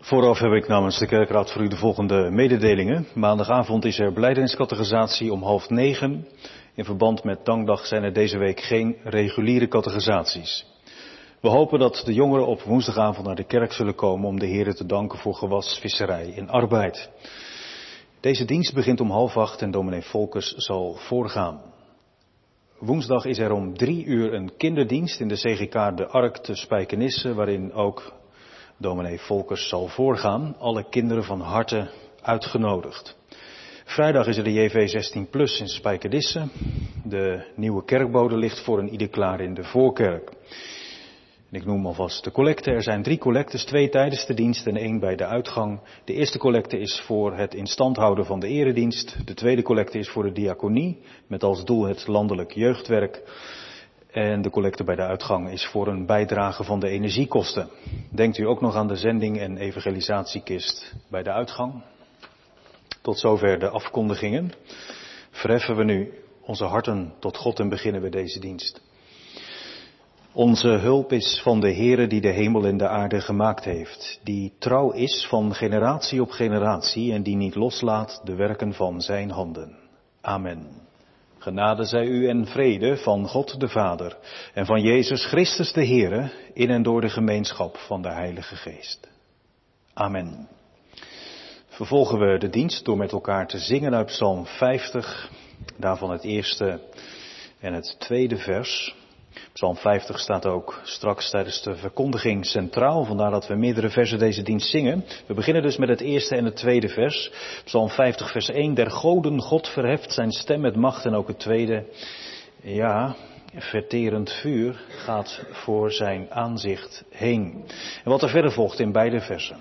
Vooraf heb ik namens de kerkraad voor u de volgende mededelingen. Maandagavond is er belijdeniscatechisatie om 8:30. In verband met Dankdag zijn er deze week geen reguliere catechisaties. We hopen dat de jongeren op woensdagavond naar de kerk zullen komen om de Heere te danken voor gewas, visserij en arbeid. Deze dienst begint om 7:30 en dominee Volkers zal voorgaan. Woensdag is er om 3:00 een kinderdienst in de CGK De Ark te Spijkenisse, waarin ook dominee Volkers zal voorgaan. Alle kinderen van harte uitgenodigd. Vrijdag is er de JV 16 Plus in Spijkenisse. De nieuwe kerkbode ligt voor een ieder klaar in de voorkerk. En ik noem alvast de collecten. Er zijn 3 collectes, 2 tijdens de dienst en 1 bij de uitgang. De eerste collecte is voor het in stand houden van de eredienst. De tweede collecte is voor de diaconie, met als doel het landelijk jeugdwerk. En de collecte bij de uitgang is voor een bijdrage van de energiekosten. Denkt u ook nog aan de zending en evangelisatiekist bij de uitgang? Tot zover de afkondigingen. Verheffen we nu onze harten tot God en beginnen we deze dienst. Onze hulp is van de Heere die de hemel en de aarde gemaakt heeft, die trouw is van generatie op generatie en die niet loslaat de werken van zijn handen. Amen. Genade zij u en vrede van God de Vader en van Jezus Christus de Heere in en door de gemeenschap van de Heilige Geest. Amen. Vervolgen we de dienst door met elkaar te zingen uit Psalm 50, daarvan het eerste en het tweede vers. Psalm 50 staat ook straks tijdens de verkondiging centraal, vandaar dat we meerdere versen deze dienst zingen. We beginnen dus met het eerste en het tweede vers. Psalm 50 vers 1, der goden God verheft zijn stem met macht, en ook het tweede, ja, verterend vuur gaat voor zijn aanzicht heen. En wat er verder volgt in beide versen.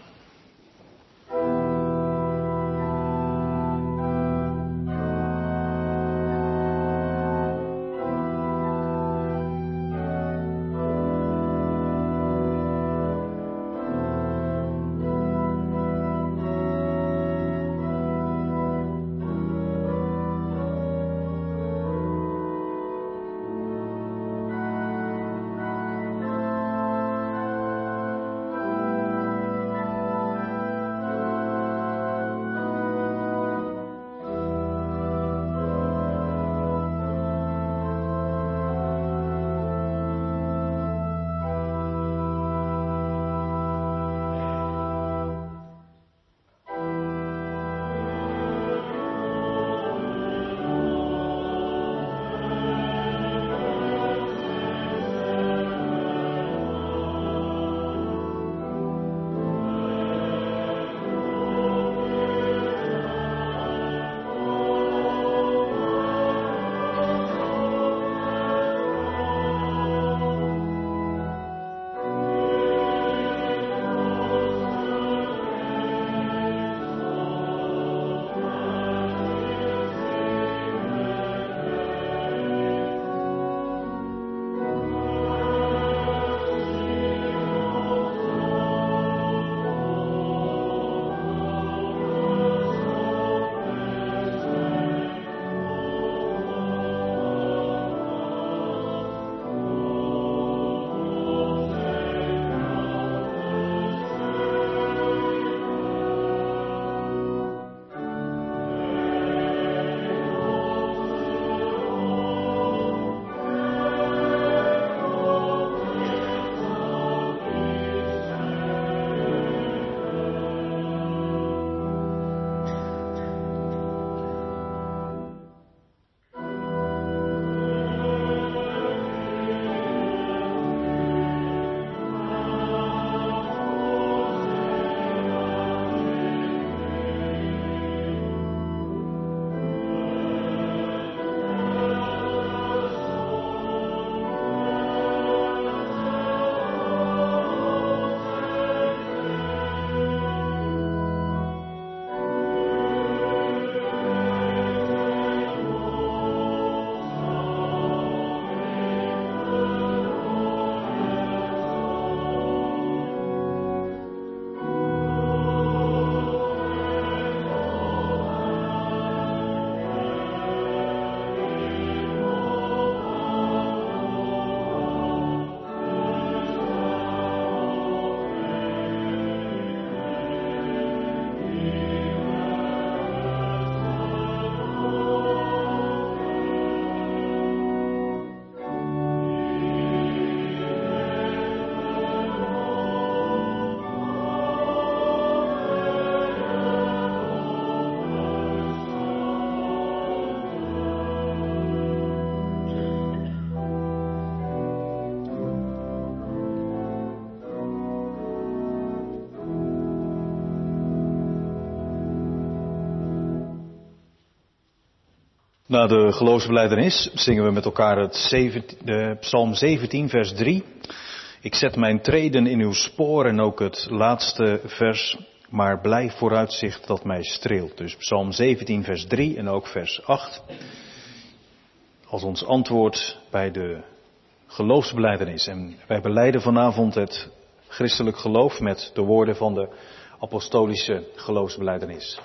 Na de geloofsbelijdenis zingen we met elkaar de Psalm 17 vers 3. Ik zet mijn treden in uw spoor en ook het laatste vers, maar blij vooruitzicht dat mij streelt. Dus Psalm 17 vers 3 en ook vers 8. Als ons antwoord bij de geloofsbelijdenis. En wij belijden vanavond het christelijk geloof met de woorden van de apostolische geloofsbelijdenis.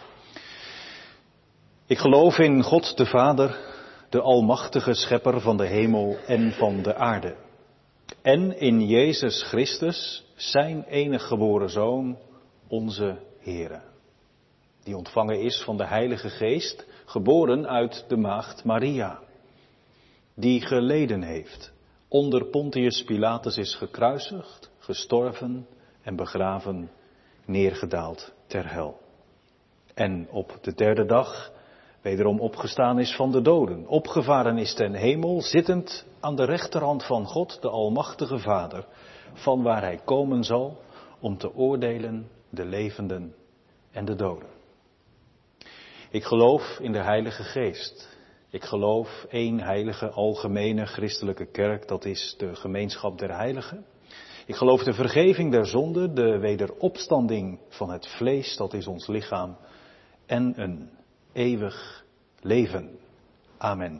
Ik geloof in God de Vader, de almachtige schepper van de hemel en van de aarde. En in Jezus Christus, zijn enige geboren Zoon, onze Heere. Die ontvangen is van de Heilige Geest, geboren uit de maagd Maria. Die geleden heeft, onder Pontius Pilatus is gekruisigd, gestorven en begraven, neergedaald ter hel. En op de derde dag wederom opgestaan is van de doden, opgevaren is ten hemel, zittend aan de rechterhand van God, de Almachtige Vader, van waar hij komen zal om te oordelen de levenden en de doden. Ik geloof in de Heilige Geest. Ik geloof één heilige, algemene christelijke kerk, dat is de gemeenschap der heiligen. Ik geloof de vergeving der zonden, de wederopstanding van het vlees, dat is ons lichaam, en een eeuwig leven. Amen.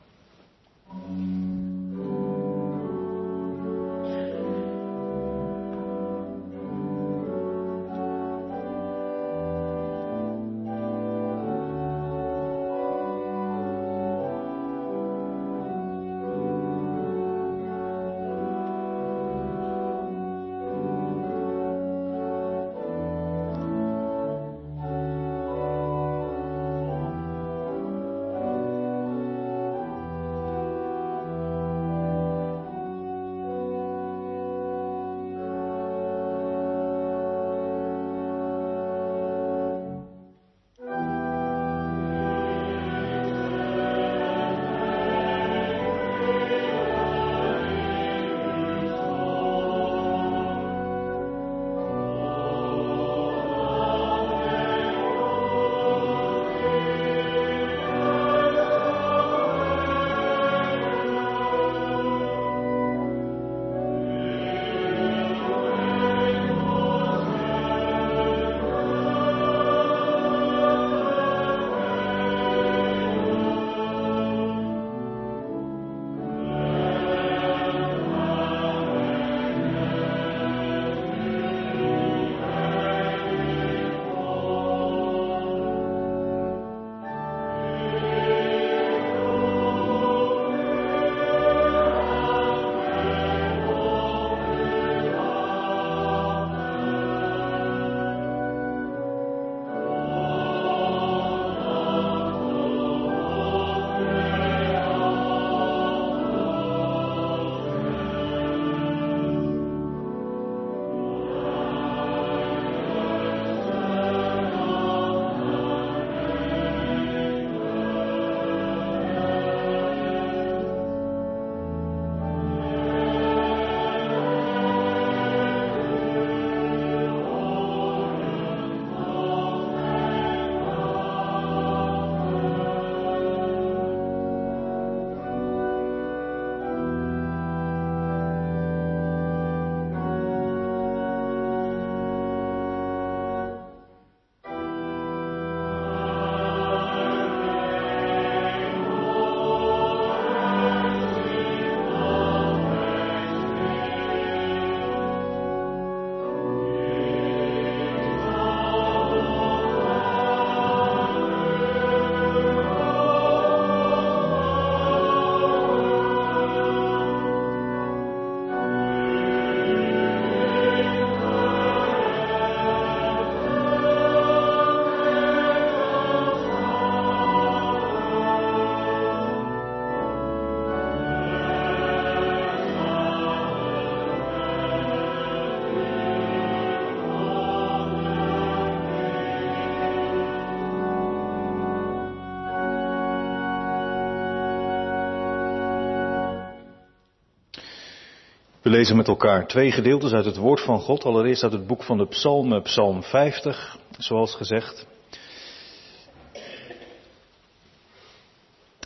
We lezen met elkaar twee gedeeltes uit het woord van God. Allereerst uit het boek van de Psalmen, Psalm 50, zoals gezegd.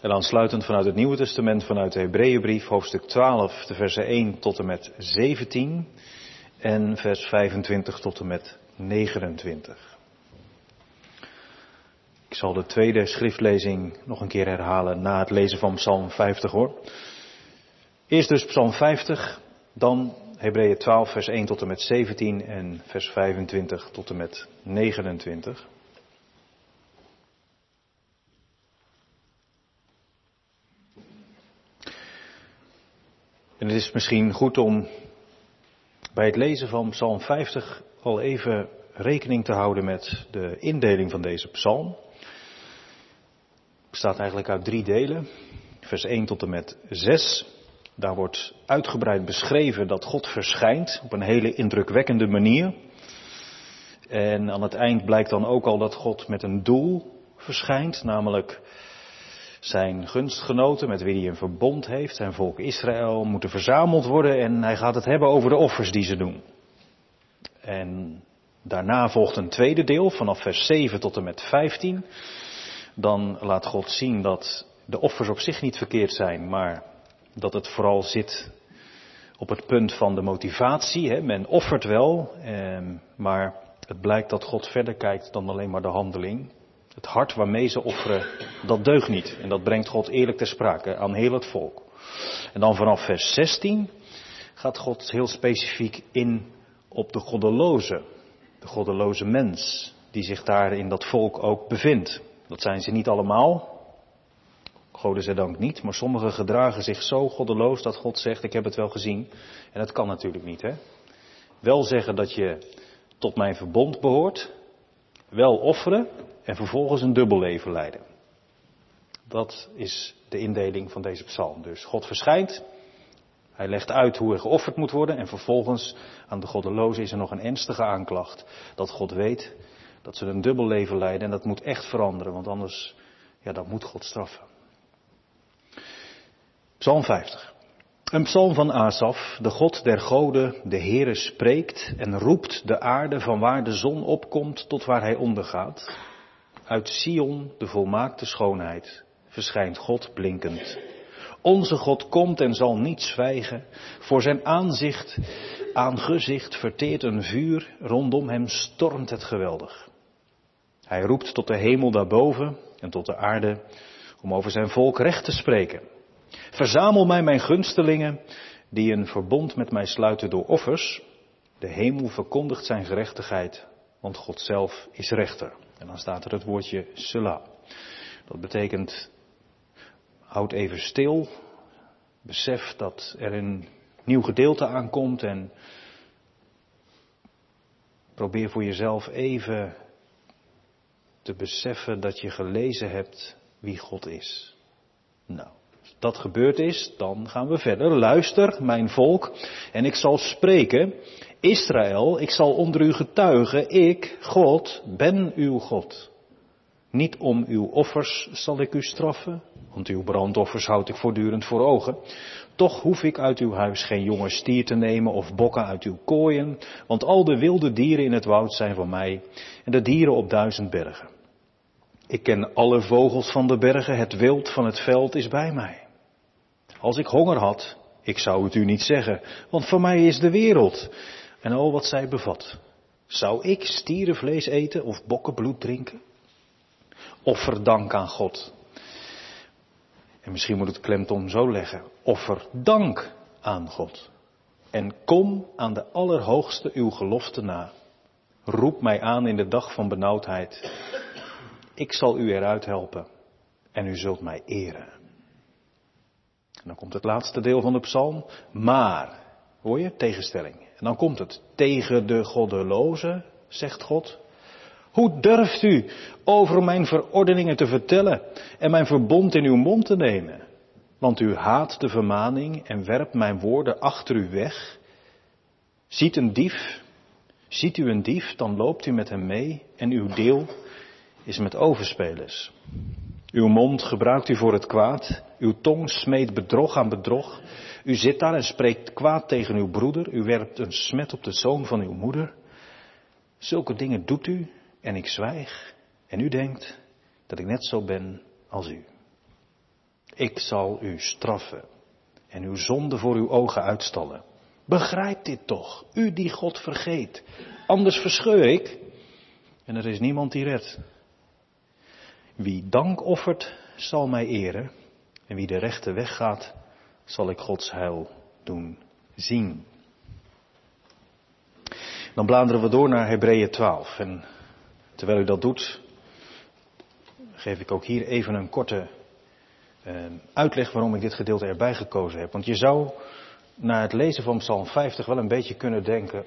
En aansluitend vanuit het Nieuwe Testament, vanuit de Hebreeënbrief, hoofdstuk 12, de versen 1 tot en met 17 en vers 25 tot en met 29. Ik zal de tweede schriftlezing nog een keer herhalen na het lezen van Psalm 50 hoor. Eerst dus Psalm 50, dan Hebreeën 12 vers 1 tot en met 17 en vers 25 tot en met 29. En het is misschien goed om bij het lezen van Psalm 50 al even rekening te houden met de indeling van deze psalm. Het bestaat eigenlijk uit 3 delen, vers 1 tot en met 6. Daar wordt uitgebreid beschreven dat God verschijnt op een hele indrukwekkende manier. En aan het eind blijkt dan ook al dat God met een doel verschijnt, namelijk zijn gunstgenoten met wie hij een verbond heeft, zijn volk Israël, moeten verzameld worden en hij gaat het hebben over de offers die ze doen. En daarna volgt een tweede deel, vanaf vers 7 tot en met 15. Dan laat God zien dat de offers op zich niet verkeerd zijn, maar dat het vooral zit op het punt van de motivatie. Men offert wel, maar het blijkt dat God verder kijkt dan alleen maar de handeling. Het hart waarmee ze offeren, dat deugt niet. En dat brengt God eerlijk ter sprake aan heel het volk. En dan vanaf vers 16 gaat God heel specifiek in op de goddeloze mens, die zich daar in dat volk ook bevindt. Dat zijn ze niet allemaal, godenzijdank niet, maar sommigen gedragen zich zo goddeloos dat God zegt, ik heb het wel gezien. En dat kan natuurlijk niet, hè. Wel zeggen dat je tot mijn verbond behoort, wel offeren en vervolgens een dubbel leven leiden. Dat is de indeling van deze psalm. Dus God verschijnt, hij legt uit hoe er geofferd moet worden en vervolgens aan de goddelozen is er nog een ernstige aanklacht. Dat God weet dat ze een dubbel leven leiden en dat moet echt veranderen, want anders, dan moet God straffen. Psalm 50. Een psalm van Asaf, de God der goden, de Heere spreekt en roept de aarde van waar de zon opkomt tot waar hij ondergaat. Uit Sion, de volmaakte schoonheid, verschijnt God blinkend. Onze God komt en zal niet zwijgen. Voor zijn aangezicht verteert een vuur, rondom hem stormt het geweldig. Hij roept tot de hemel daarboven en tot de aarde om over zijn volk recht te spreken. Verzamel mij mijn gunstelingen, die een verbond met mij sluiten door offers. De hemel verkondigt zijn gerechtigheid, want God zelf is rechter. En dan staat er het woordje Selah. Dat betekent, houd even stil, besef dat er een nieuw gedeelte aankomt en probeer voor jezelf even te beseffen dat je gelezen hebt wie God is. Nou, als dat gebeurd is, dan gaan we verder. Luister, mijn volk, en ik zal spreken. Israël, ik zal onder u getuigen, ik, God, ben uw God. Niet om uw offers zal ik u straffen, want uw brandoffers houd ik voortdurend voor ogen. Toch hoef ik uit uw huis geen jonge stier te nemen of bokken uit uw kooien, want al de wilde dieren in het woud zijn van mij en de dieren op 1000 bergen. Ik ken alle vogels van de bergen, het wild van het veld is bij mij. Als ik honger had, ik zou het u niet zeggen, want van mij is de wereld en al wat zij bevat. Zou ik stierenvlees eten of bokkenbloed drinken? Offer dank aan God. En misschien moet het klemtoon zo leggen. Offer dank aan God. En kom aan de Allerhoogste uw gelofte na. Roep mij aan in de dag van benauwdheid. Ik zal u eruit helpen en u zult mij eren. En dan komt het laatste deel van de psalm. Maar, hoor je, tegenstelling. En dan komt het. Tegen de goddelozen, zegt God. Hoe durft u over mijn verordeningen te vertellen en mijn verbond in uw mond te nemen? Want u haat de vermaning en werpt mijn woorden achter u weg. Ziet u een dief, dan loopt u met hem mee en uw deel is met overspelers. Uw mond gebruikt u voor het kwaad, uw tong smeet bedrog aan bedrog. U zit daar en spreekt kwaad tegen uw broeder, u werpt een smet op de zoon van uw moeder. Zulke dingen doet u en ik zwijg en u denkt dat ik net zo ben als u. Ik zal u straffen en uw zonde voor uw ogen uitstallen. Begrijp dit toch, u die God vergeet. Anders verscheur ik en er is niemand die redt. Wie dank offert, zal mij eren. En wie de rechte weg gaat, zal ik Gods heil doen zien. Dan bladeren we door naar Hebreeën 12. En terwijl u dat doet, geef ik ook hier even een korte uitleg waarom ik dit gedeelte erbij gekozen heb. Want je zou na het lezen van Psalm 50 wel een beetje kunnen denken,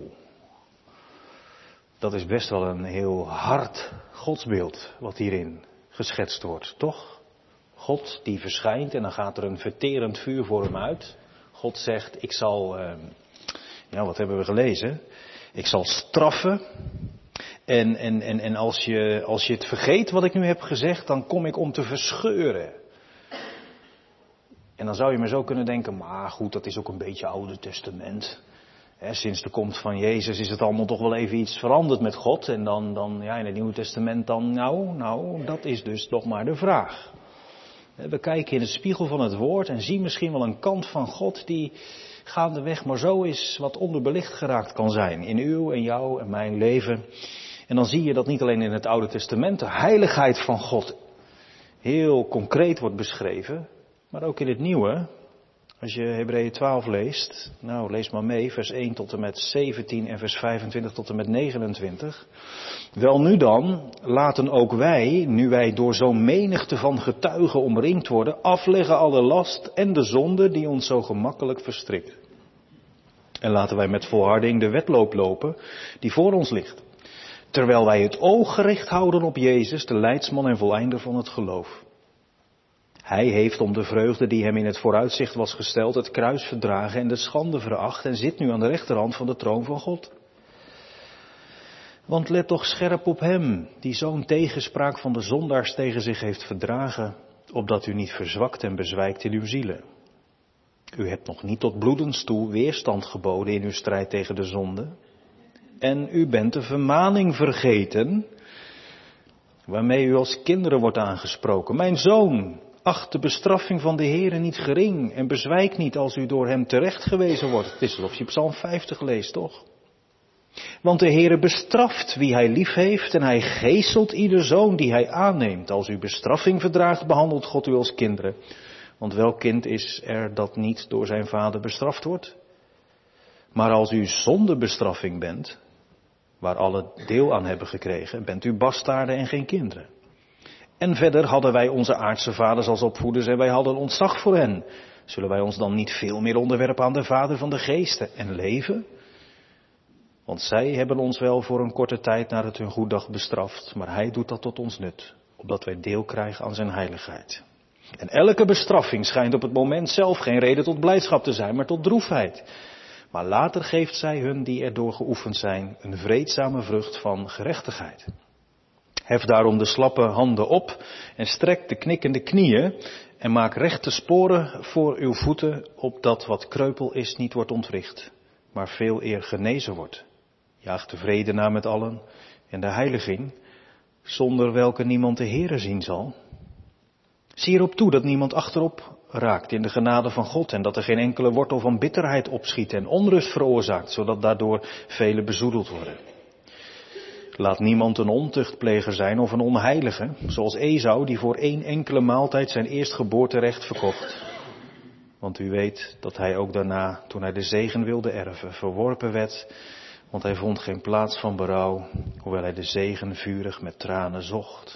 dat is best wel een heel hard godsbeeld wat hierin geschetst wordt, toch? God die verschijnt en dan gaat er een verterend vuur voor hem uit. God zegt, ik zal, wat hebben we gelezen? Ik zal straffen. En als je het vergeet wat ik nu heb gezegd, dan kom ik om te verscheuren. En dan zou je maar zo kunnen denken, maar goed, dat is ook een beetje Oude Testament. Sinds de komst van Jezus is het allemaal toch wel even iets veranderd met God. En dan in het Nieuwe Testament dan, dat is dus nog maar de vraag. We kijken in de spiegel van het woord en zien misschien wel een kant van God die gaandeweg maar zo is wat onderbelicht geraakt kan zijn. In uw en jouw en mijn leven. En dan zie je dat niet alleen in het Oude Testament de heiligheid van God heel concreet wordt beschreven. Maar ook in het Nieuwe. Als je Hebreeën 12 leest, lees maar mee, vers 1 tot en met 17 en vers 25 tot en met 29. Wel nu dan, laten ook wij, nu wij door zo'n menigte van getuigen omringd worden, afleggen alle last en de zonde die ons zo gemakkelijk verstrikt. En laten wij met volharding de wedloop lopen die voor ons ligt. Terwijl wij het oog gericht houden op Jezus, de leidsman en voleinder van het geloof. Hij heeft om de vreugde die hem in het vooruitzicht was gesteld het kruis verdragen en de schande veracht en zit nu aan de rechterhand van de troon van God. Want let toch scherp op hem, die zo'n tegenspraak van de zondaars tegen zich heeft verdragen, opdat u niet verzwakt en bezwijkt in uw zielen. U hebt nog niet tot bloedens toe weerstand geboden in uw strijd tegen de zonde. En u bent de vermaning vergeten, waarmee u als kinderen wordt aangesproken. Mijn zoon, acht de bestraffing van de Heere niet gering en bezwijk niet als u door hem terecht gewezen wordt. Het is alsof je Psalm 50 leest, toch? Want de Heere bestraft wie hij lief heeft en hij geeselt ieder zoon die hij aanneemt. Als u bestraffing verdraagt, behandelt God u als kinderen. Want welk kind is er dat niet door zijn vader bestraft wordt? Maar als u zonder bestraffing bent, waar alle deel aan hebben gekregen, bent u bastaarden en geen kinderen. En verder hadden wij onze aardse vaders als opvoeders en wij hadden ontzag voor hen. Zullen wij ons dan niet veel meer onderwerpen aan de Vader van de geesten en leven? Want zij hebben ons wel voor een korte tijd naar het hun goeddag bestraft, maar hij doet dat tot ons nut, opdat wij deel krijgen aan zijn heiligheid. En elke bestraffing schijnt op het moment zelf geen reden tot blijdschap te zijn, maar tot droefheid. Maar later geeft zij hun die erdoor geoefend zijn een vreedzame vrucht van gerechtigheid. Hef daarom de slappe handen op en strek de knikkende knieën en maak rechte sporen voor uw voeten, opdat wat kreupel is niet wordt ontwricht, maar veel eer genezen wordt. Jaag de vrede na met allen en de heiliging, zonder welke niemand de Heere zien zal. Zie erop toe dat niemand achterop raakt in de genade van God en dat er geen enkele wortel van bitterheid opschiet en onrust veroorzaakt, zodat daardoor velen bezoedeld worden. Laat niemand een ontuchtpleger zijn of een onheilige, zoals Esau die voor 1 enkele maaltijd zijn eerstgeboorterecht verkocht. Want u weet dat hij ook daarna, toen hij de zegen wilde erven, verworpen werd, want hij vond geen plaats van berouw, hoewel hij de zegen vurig met tranen zocht.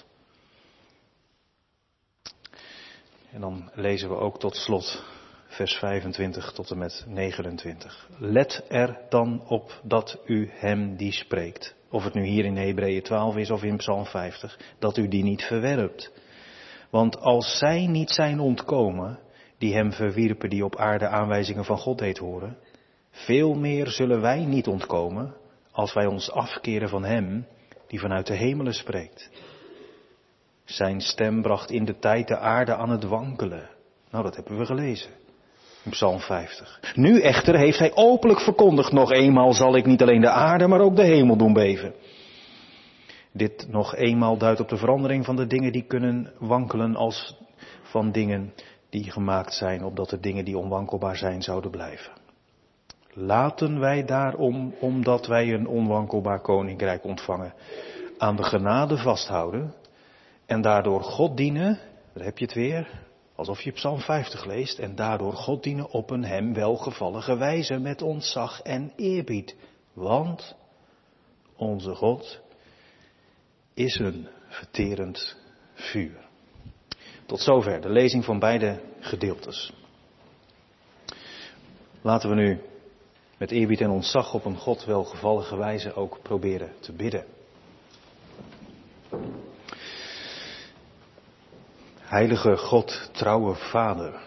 En dan lezen we ook tot slot vers 25 tot en met 29. Let er dan op dat u hem die spreekt, of het nu hier in Hebreeën 12 is of in Psalm 50, dat u die niet verwerpt. Want als zij niet zijn ontkomen, die hem verwierpen die op aarde aanwijzingen van God deed horen, veel meer zullen wij niet ontkomen als wij ons afkeren van hem die vanuit de hemelen spreekt. Zijn stem bracht in de tijd de aarde aan het wankelen. Nou, dat hebben we gelezen in Psalm 50. Nu echter heeft hij openlijk verkondigd, nog eenmaal zal ik niet alleen de aarde, maar ook de hemel doen beven. Dit nog eenmaal duidt op de verandering van de dingen die kunnen wankelen als van dingen die gemaakt zijn, opdat de dingen die onwankelbaar zijn zouden blijven. Laten wij daarom, omdat wij een onwankelbaar koninkrijk ontvangen, aan de genade vasthouden en daardoor God dienen, daar heb je het weer, alsof je Psalm 50 leest, en daardoor God dienen op een hem welgevallige wijze met ontzag en eerbied. Want onze God is een verterend vuur. Tot zover de lezing van beide gedeeltes. Laten we nu met eerbied en ontzag op een God welgevallige wijze ook proberen te bidden. Heilige God, trouwe Vader.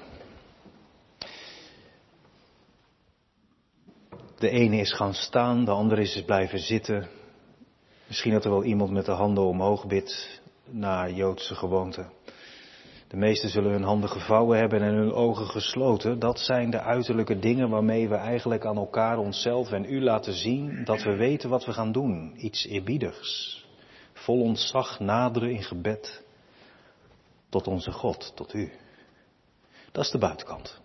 De ene is gaan staan, de andere is blijven zitten. Misschien dat er wel iemand met de handen omhoog bidt, naar Joodse gewoonte. De meesten zullen hun handen gevouwen hebben en hun ogen gesloten. Dat zijn de uiterlijke dingen waarmee we eigenlijk aan elkaar, onszelf en u laten zien dat we weten wat we gaan doen. Iets eerbiedigs. Vol ontzag naderen in gebed tot onze God, tot u. Dat is de buitenkant.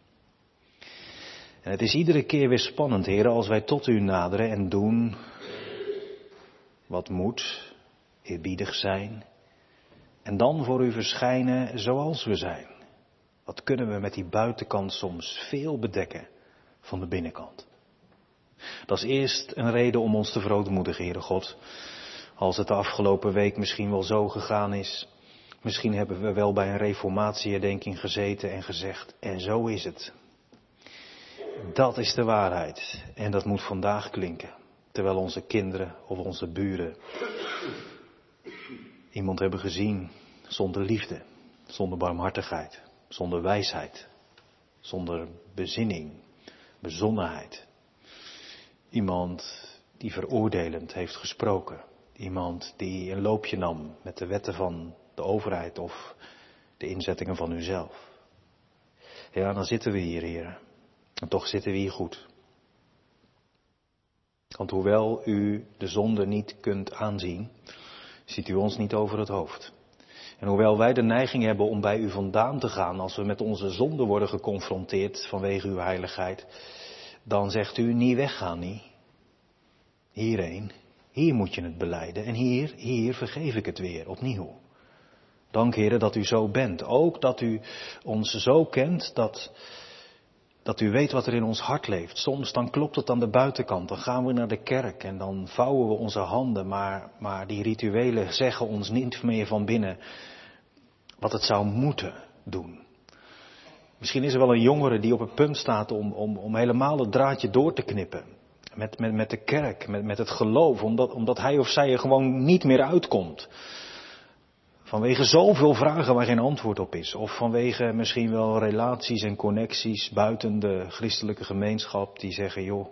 En het is iedere keer weer spannend, heren, als wij tot u naderen en doen wat moet, eerbiedig zijn. En dan voor u verschijnen zoals we zijn. Wat kunnen we met die buitenkant soms veel bedekken van de binnenkant. Dat is eerst een reden om ons te verootmoedigen, Heere God. Als het de afgelopen week misschien wel zo gegaan is. Misschien hebben we wel bij een reformatieherdenking gezeten en gezegd, en zo is het. Dat is de waarheid. En dat moet vandaag klinken. Terwijl onze kinderen of onze buren iemand hebben gezien zonder liefde, zonder barmhartigheid, zonder wijsheid, zonder bezinning, bezonnenheid. Iemand die veroordelend heeft gesproken. Iemand die een loopje nam met de wetten van de overheid of de inzettingen van uzelf. Ja, dan zitten we hier, heren. En toch zitten we hier goed. Want hoewel u de zonde niet kunt aanzien, ziet u ons niet over het hoofd. En hoewel wij de neiging hebben om bij u vandaan te gaan als we met onze zonde worden geconfronteerd vanwege uw heiligheid, dan zegt u niet weggaan, niet. Hierheen, hier moet je het belijden en hier vergeef ik het weer opnieuw. Dank, Heere, dat u zo bent. Ook dat u ons zo kent dat u weet wat er in ons hart leeft. Soms dan klopt het aan de buitenkant. Dan gaan we naar de kerk en dan vouwen we onze handen. Maar die rituelen zeggen ons niet meer van binnen wat het zou moeten doen. Misschien is er wel een jongere die op het punt staat om helemaal het draadje door te knippen. Met de kerk, met het geloof. Omdat hij of zij er gewoon niet meer uitkomt. Vanwege zoveel vragen waar geen antwoord op is. Of vanwege misschien wel relaties en connecties buiten de christelijke gemeenschap die zeggen, joh,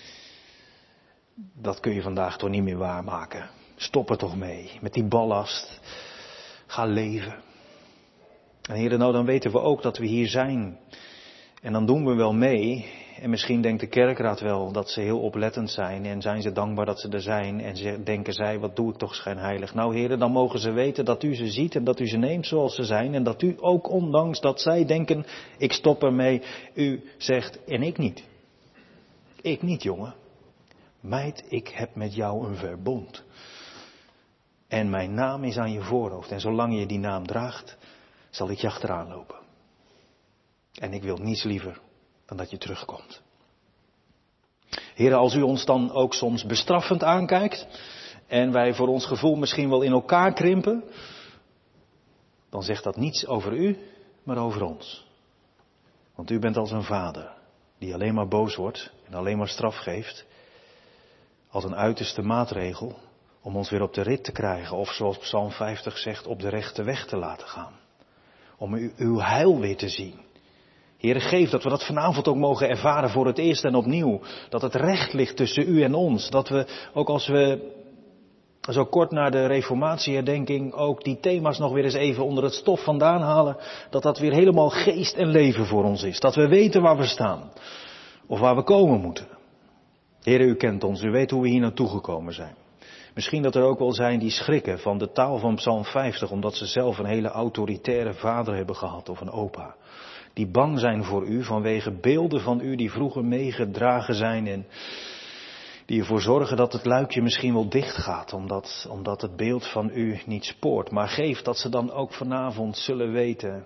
dat kun je vandaag toch niet meer waarmaken. Stop er toch mee, met die ballast. Ga leven. En heren, nou dan weten we ook dat we hier zijn. En dan doen we wel mee. En misschien denkt de kerkraad wel dat ze heel oplettend zijn. En zijn ze dankbaar dat ze er zijn. En denken zij, wat doe ik toch schijnheilig. Nou heren, dan mogen ze weten dat u ze ziet en dat u ze neemt zoals ze zijn. En dat u ook ondanks dat zij denken, ik stop ermee. U zegt, en ik niet. Ik niet, jongen. Meid, ik heb met jou een verbond. En mijn naam is aan je voorhoofd. En zolang je die naam draagt, zal ik je achteraan lopen. En ik wil niets liever dan dat je terugkomt. Heren, als u ons dan ook soms bestraffend aankijkt en wij voor ons gevoel misschien wel in elkaar krimpen, dan zegt dat niets over u, maar over ons. Want u bent als een vader die alleen maar boos wordt en alleen maar straf geeft, als een uiterste maatregel om ons weer op de rit te krijgen of zoals Psalm 50 zegt, op de rechte weg te laten gaan. Om uw heil weer te zien. Heere, geef dat we dat vanavond ook mogen ervaren voor het eerst en opnieuw. Dat het recht ligt tussen u en ons. Dat we, ook als we zo kort na de reformatieherdenking ook die thema's nog weer eens even onder het stof vandaan halen. Dat dat weer helemaal geest en leven voor ons is. Dat we weten waar we staan. Of waar we komen moeten. Heere, u kent ons. U weet hoe we hier naartoe gekomen zijn. Misschien dat er ook wel zijn die schrikken van de taal van Psalm 50, omdat ze zelf een hele autoritaire vader hebben gehad of een opa. Die bang zijn voor u vanwege beelden van u die vroeger meegedragen zijn en die ervoor zorgen dat het luikje misschien wel dicht gaat, omdat het beeld van u niet spoort. Maar geef dat ze dan ook vanavond zullen weten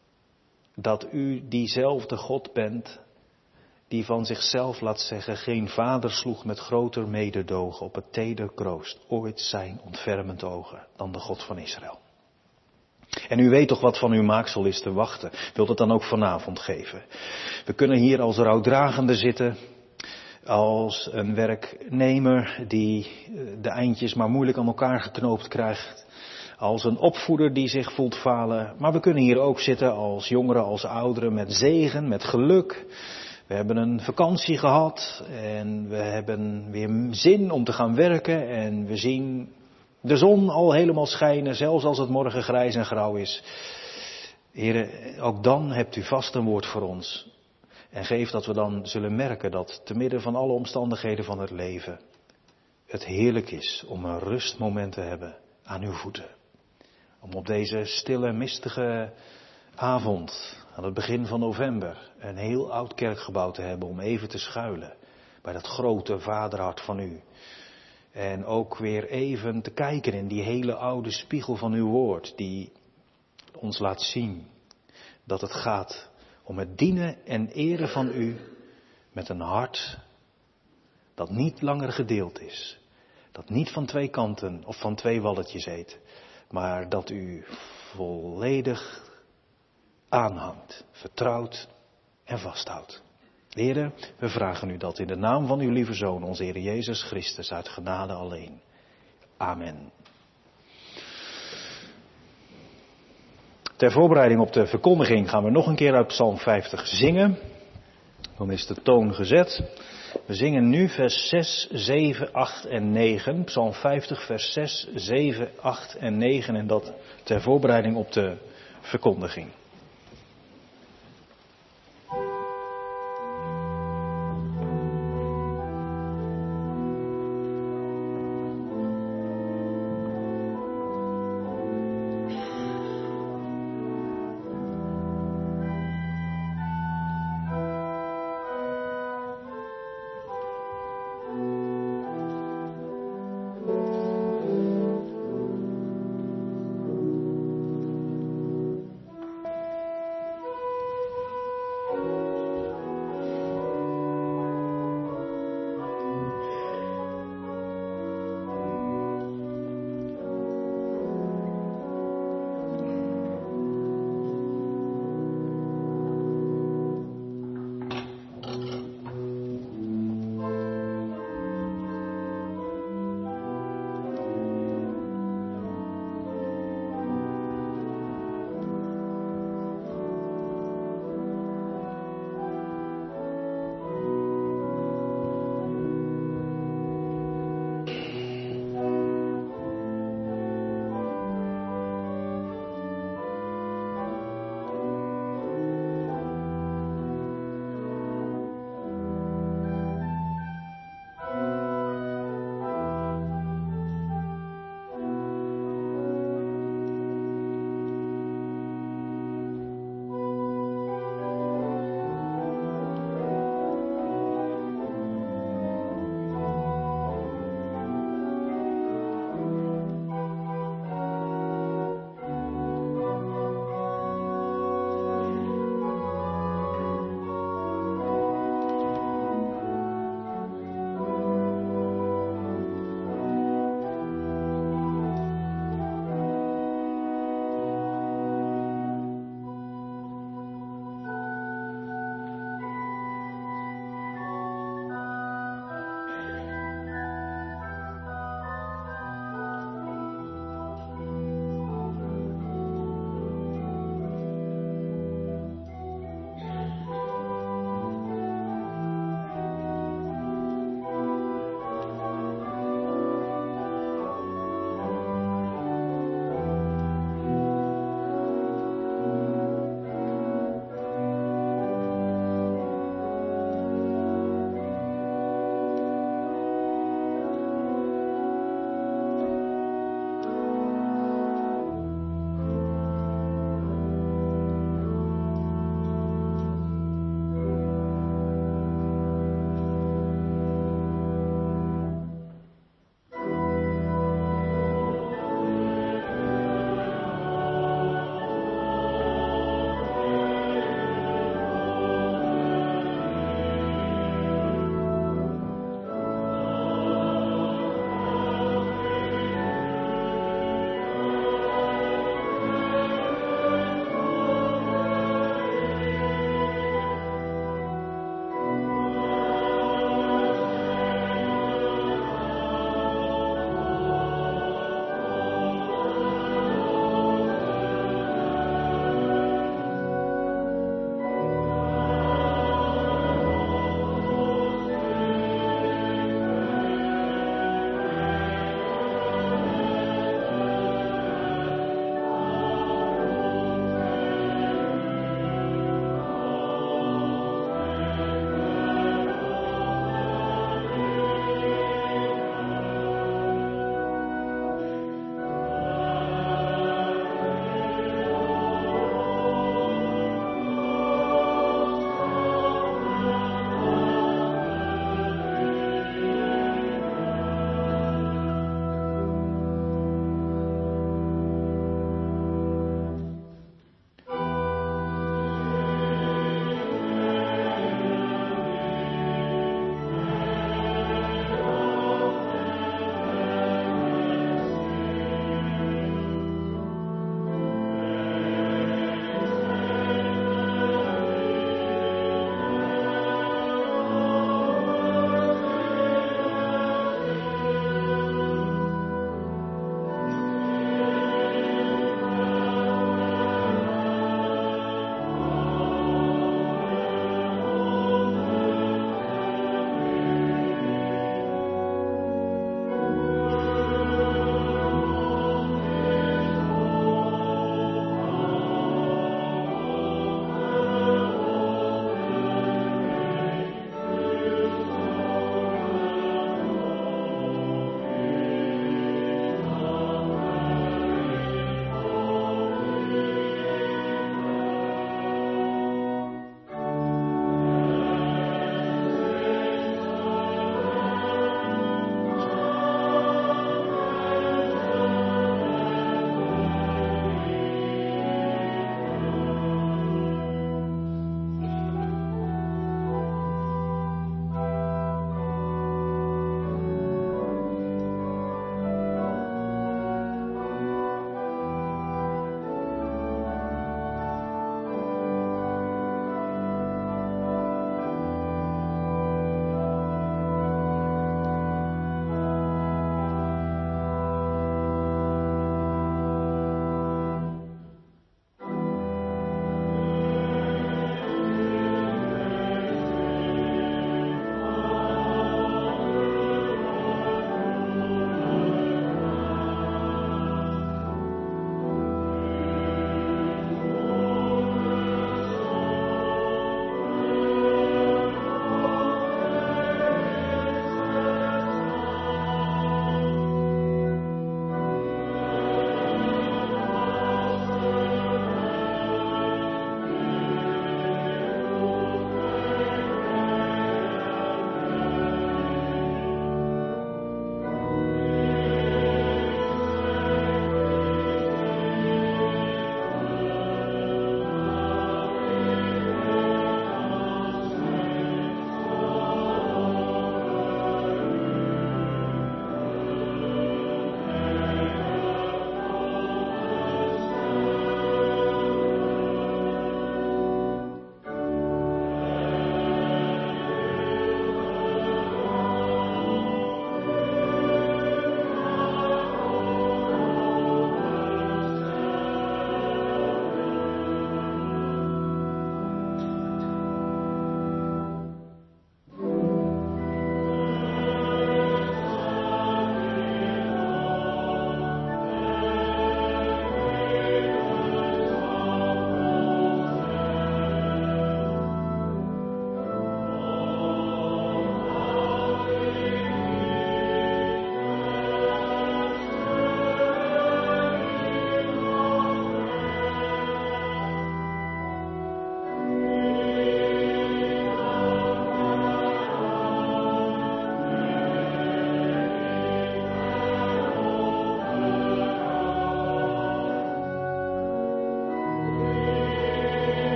dat u diezelfde God bent, die van zichzelf laat zeggen, geen vader sloeg met groter mededogen op het teder kroost ooit zijn ontfermend ogen dan de God van Israël. En u weet toch wat van uw maaksel is te wachten. Wilt het dan ook vanavond geven. We kunnen hier als rouwdragende zitten, als een werknemer die de eindjes maar moeilijk aan elkaar geknoopt krijgt. Als een opvoeder die zich voelt falen. Maar we kunnen hier ook zitten als jongeren, als ouderen, met zegen, met geluk. We hebben een vakantie gehad en we hebben weer zin om te gaan werken. En we zien de zon al helemaal schijnen, zelfs als het morgen grijs en grauw is. Heren, ook dan hebt u vast een woord voor ons. En geef dat we dan zullen merken dat te midden van alle omstandigheden van het leven het heerlijk is om een rustmoment te hebben aan uw voeten. Om op deze stille, mistige avond, aan het begin van november, een heel oud kerkgebouw te hebben om even te schuilen bij dat grote vaderhart van u. En ook weer even te kijken in die hele oude spiegel van uw woord, die ons laat zien dat het gaat om het dienen en eren van u met een hart dat niet langer gedeeld is. Dat niet van twee kanten of van twee walletjes eet, maar dat u volledig aanhangt, vertrouwt en vasthoudt. Heren, we vragen u dat in de naam van uw lieve Zoon, onze Heer Jezus Christus, uit genade alleen. Amen. Ter voorbereiding op de verkondiging gaan we nog een keer uit Psalm 50 zingen. Dan is de toon gezet. We zingen nu vers 6, 7, 8 en 9. Psalm 50 vers 6, 7, 8 en 9. En dat ter voorbereiding op de verkondiging.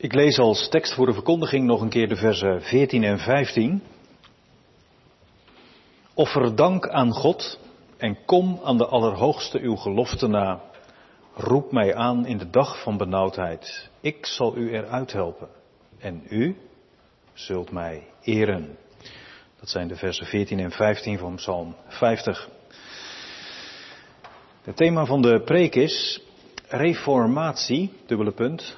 Ik lees als tekst voor de verkondiging nog een keer de versen 14 en 15. Offer dank aan God en kom aan de Allerhoogste uw gelofte na. Roep mij aan in de dag van benauwdheid. Ik zal u eruit helpen. En u zult mij eren. Dat zijn de versen 14 en 15 van Psalm 50. Het thema van de preek is reformatie, dubbele punt.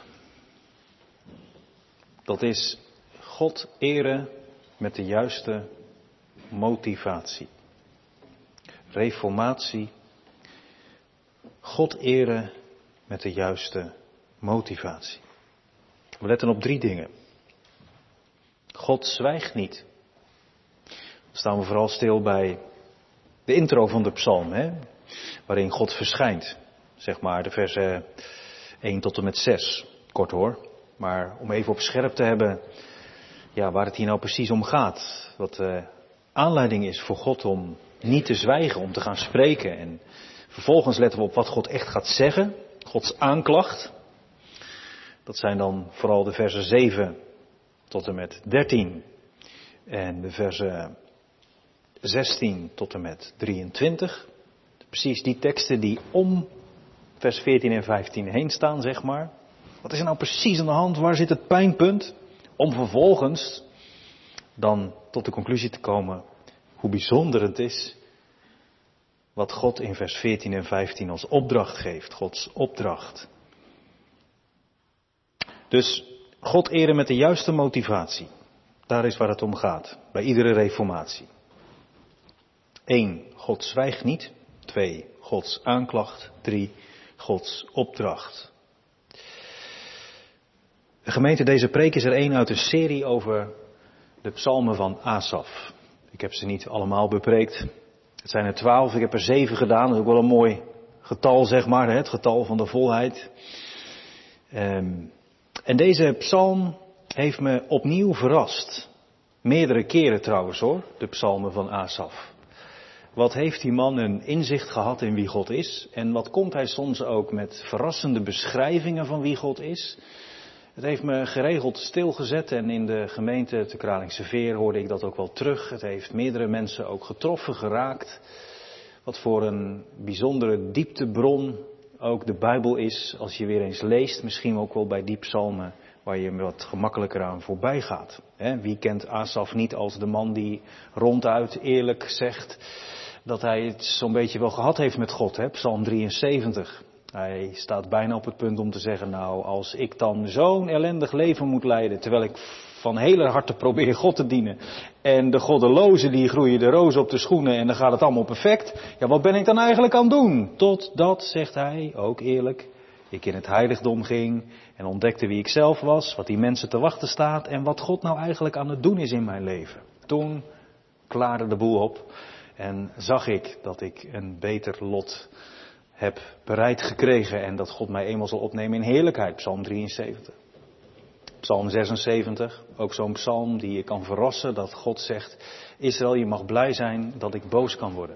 Dat is God eren met de juiste motivatie. Reformatie. God eren met de juiste motivatie. We letten op 3 dingen. God zwijgt niet. Dan staan we vooral stil bij de intro van de psalm, waarin God verschijnt. Zeg maar de versen 1 tot en met 6. Kort hoor. Maar om even op scherp te hebben waar het hier nou precies om gaat. Wat de aanleiding is voor God om niet te zwijgen, om te gaan spreken. En vervolgens letten we op wat God echt gaat zeggen. Gods aanklacht. Dat zijn dan vooral de versen 7 tot en met 13. En de versen 16 tot en met 23. Precies die teksten die om vers 14 en 15 heen staan, zeg maar. Wat is er nou precies aan de hand? Waar zit het pijnpunt? Om vervolgens dan tot de conclusie te komen hoe bijzonder het is wat God in vers 14 en 15 als opdracht geeft. Gods opdracht. Dus God eren met de juiste motivatie. Daar is waar het om gaat. Bij iedere reformatie. 1. God zwijgt niet. 2. Gods aanklacht. 3. Gods opdracht. De gemeente, deze preek is er 1 uit een serie over de psalmen van Asaf. Ik heb ze niet allemaal bepreekt. Het zijn er 12, ik heb er 7 gedaan. Dat is ook wel een mooi getal, zeg maar, het getal van de volheid. En deze psalm heeft me opnieuw verrast. Meerdere keren trouwens hoor, de psalmen van Asaf. Wat heeft die man een inzicht gehad in wie God is? En wat komt hij soms ook met verrassende beschrijvingen van wie God is? Het heeft me geregeld stilgezet en in de gemeente te Kralingse Veer hoorde ik dat ook wel terug. Het heeft meerdere mensen ook getroffen, geraakt. Wat voor een bijzondere dieptebron ook de Bijbel is als je weer eens leest. Misschien ook wel bij die psalmen waar je wat gemakkelijker aan voorbij gaat. Wie kent Asaf niet als de man die ronduit eerlijk zegt dat hij het zo'n beetje wel gehad heeft met God. Psalm 73. Hij staat bijna op het punt om te zeggen, nou, als ik dan zo'n ellendig leven moet leiden, terwijl ik van hele harte probeer God te dienen. En de goddelozen die groeien de rozen op de schoenen en dan gaat het allemaal perfect. Ja, wat ben ik dan eigenlijk aan het doen? Totdat, zegt hij, ook eerlijk, ik in het heiligdom ging en ontdekte wie ik zelf was, wat die mensen te wachten staat en wat God nou eigenlijk aan het doen is in mijn leven. Toen klaarde de boel op en zag ik dat ik een beter lot heb bereid gekregen en dat God mij eenmaal zal opnemen in heerlijkheid. Psalm 73. Psalm 76, ook zo'n psalm die je kan verrassen dat God zegt, Israël, je mag blij zijn dat ik boos kan worden.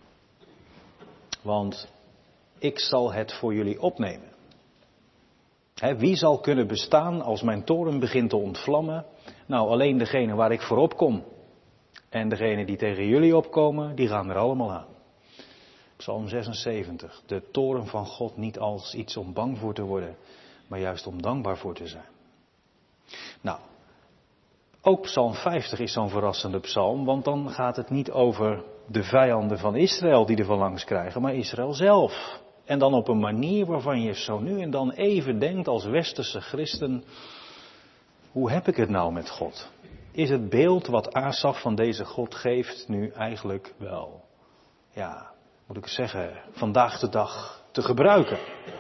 Want ik zal het voor jullie opnemen. Wie zal kunnen bestaan als mijn toorn begint te ontvlammen? Nou, alleen degene waar ik voor opkom. En degene die tegen jullie opkomen, die gaan er allemaal aan. Psalm 76. De toorn van God niet als iets om bang voor te worden, maar juist om dankbaar voor te zijn. Nou, ook Psalm 50 is zo'n verrassende psalm, want dan gaat het niet over de vijanden van Israël die er van langs krijgen, maar Israël zelf. En dan op een manier waarvan je zo nu en dan even denkt als westerse christen, hoe heb ik het nou met God? Is het beeld wat Asaf van deze God geeft nu eigenlijk wel, moet ik zeggen, vandaag de dag te gebruiken?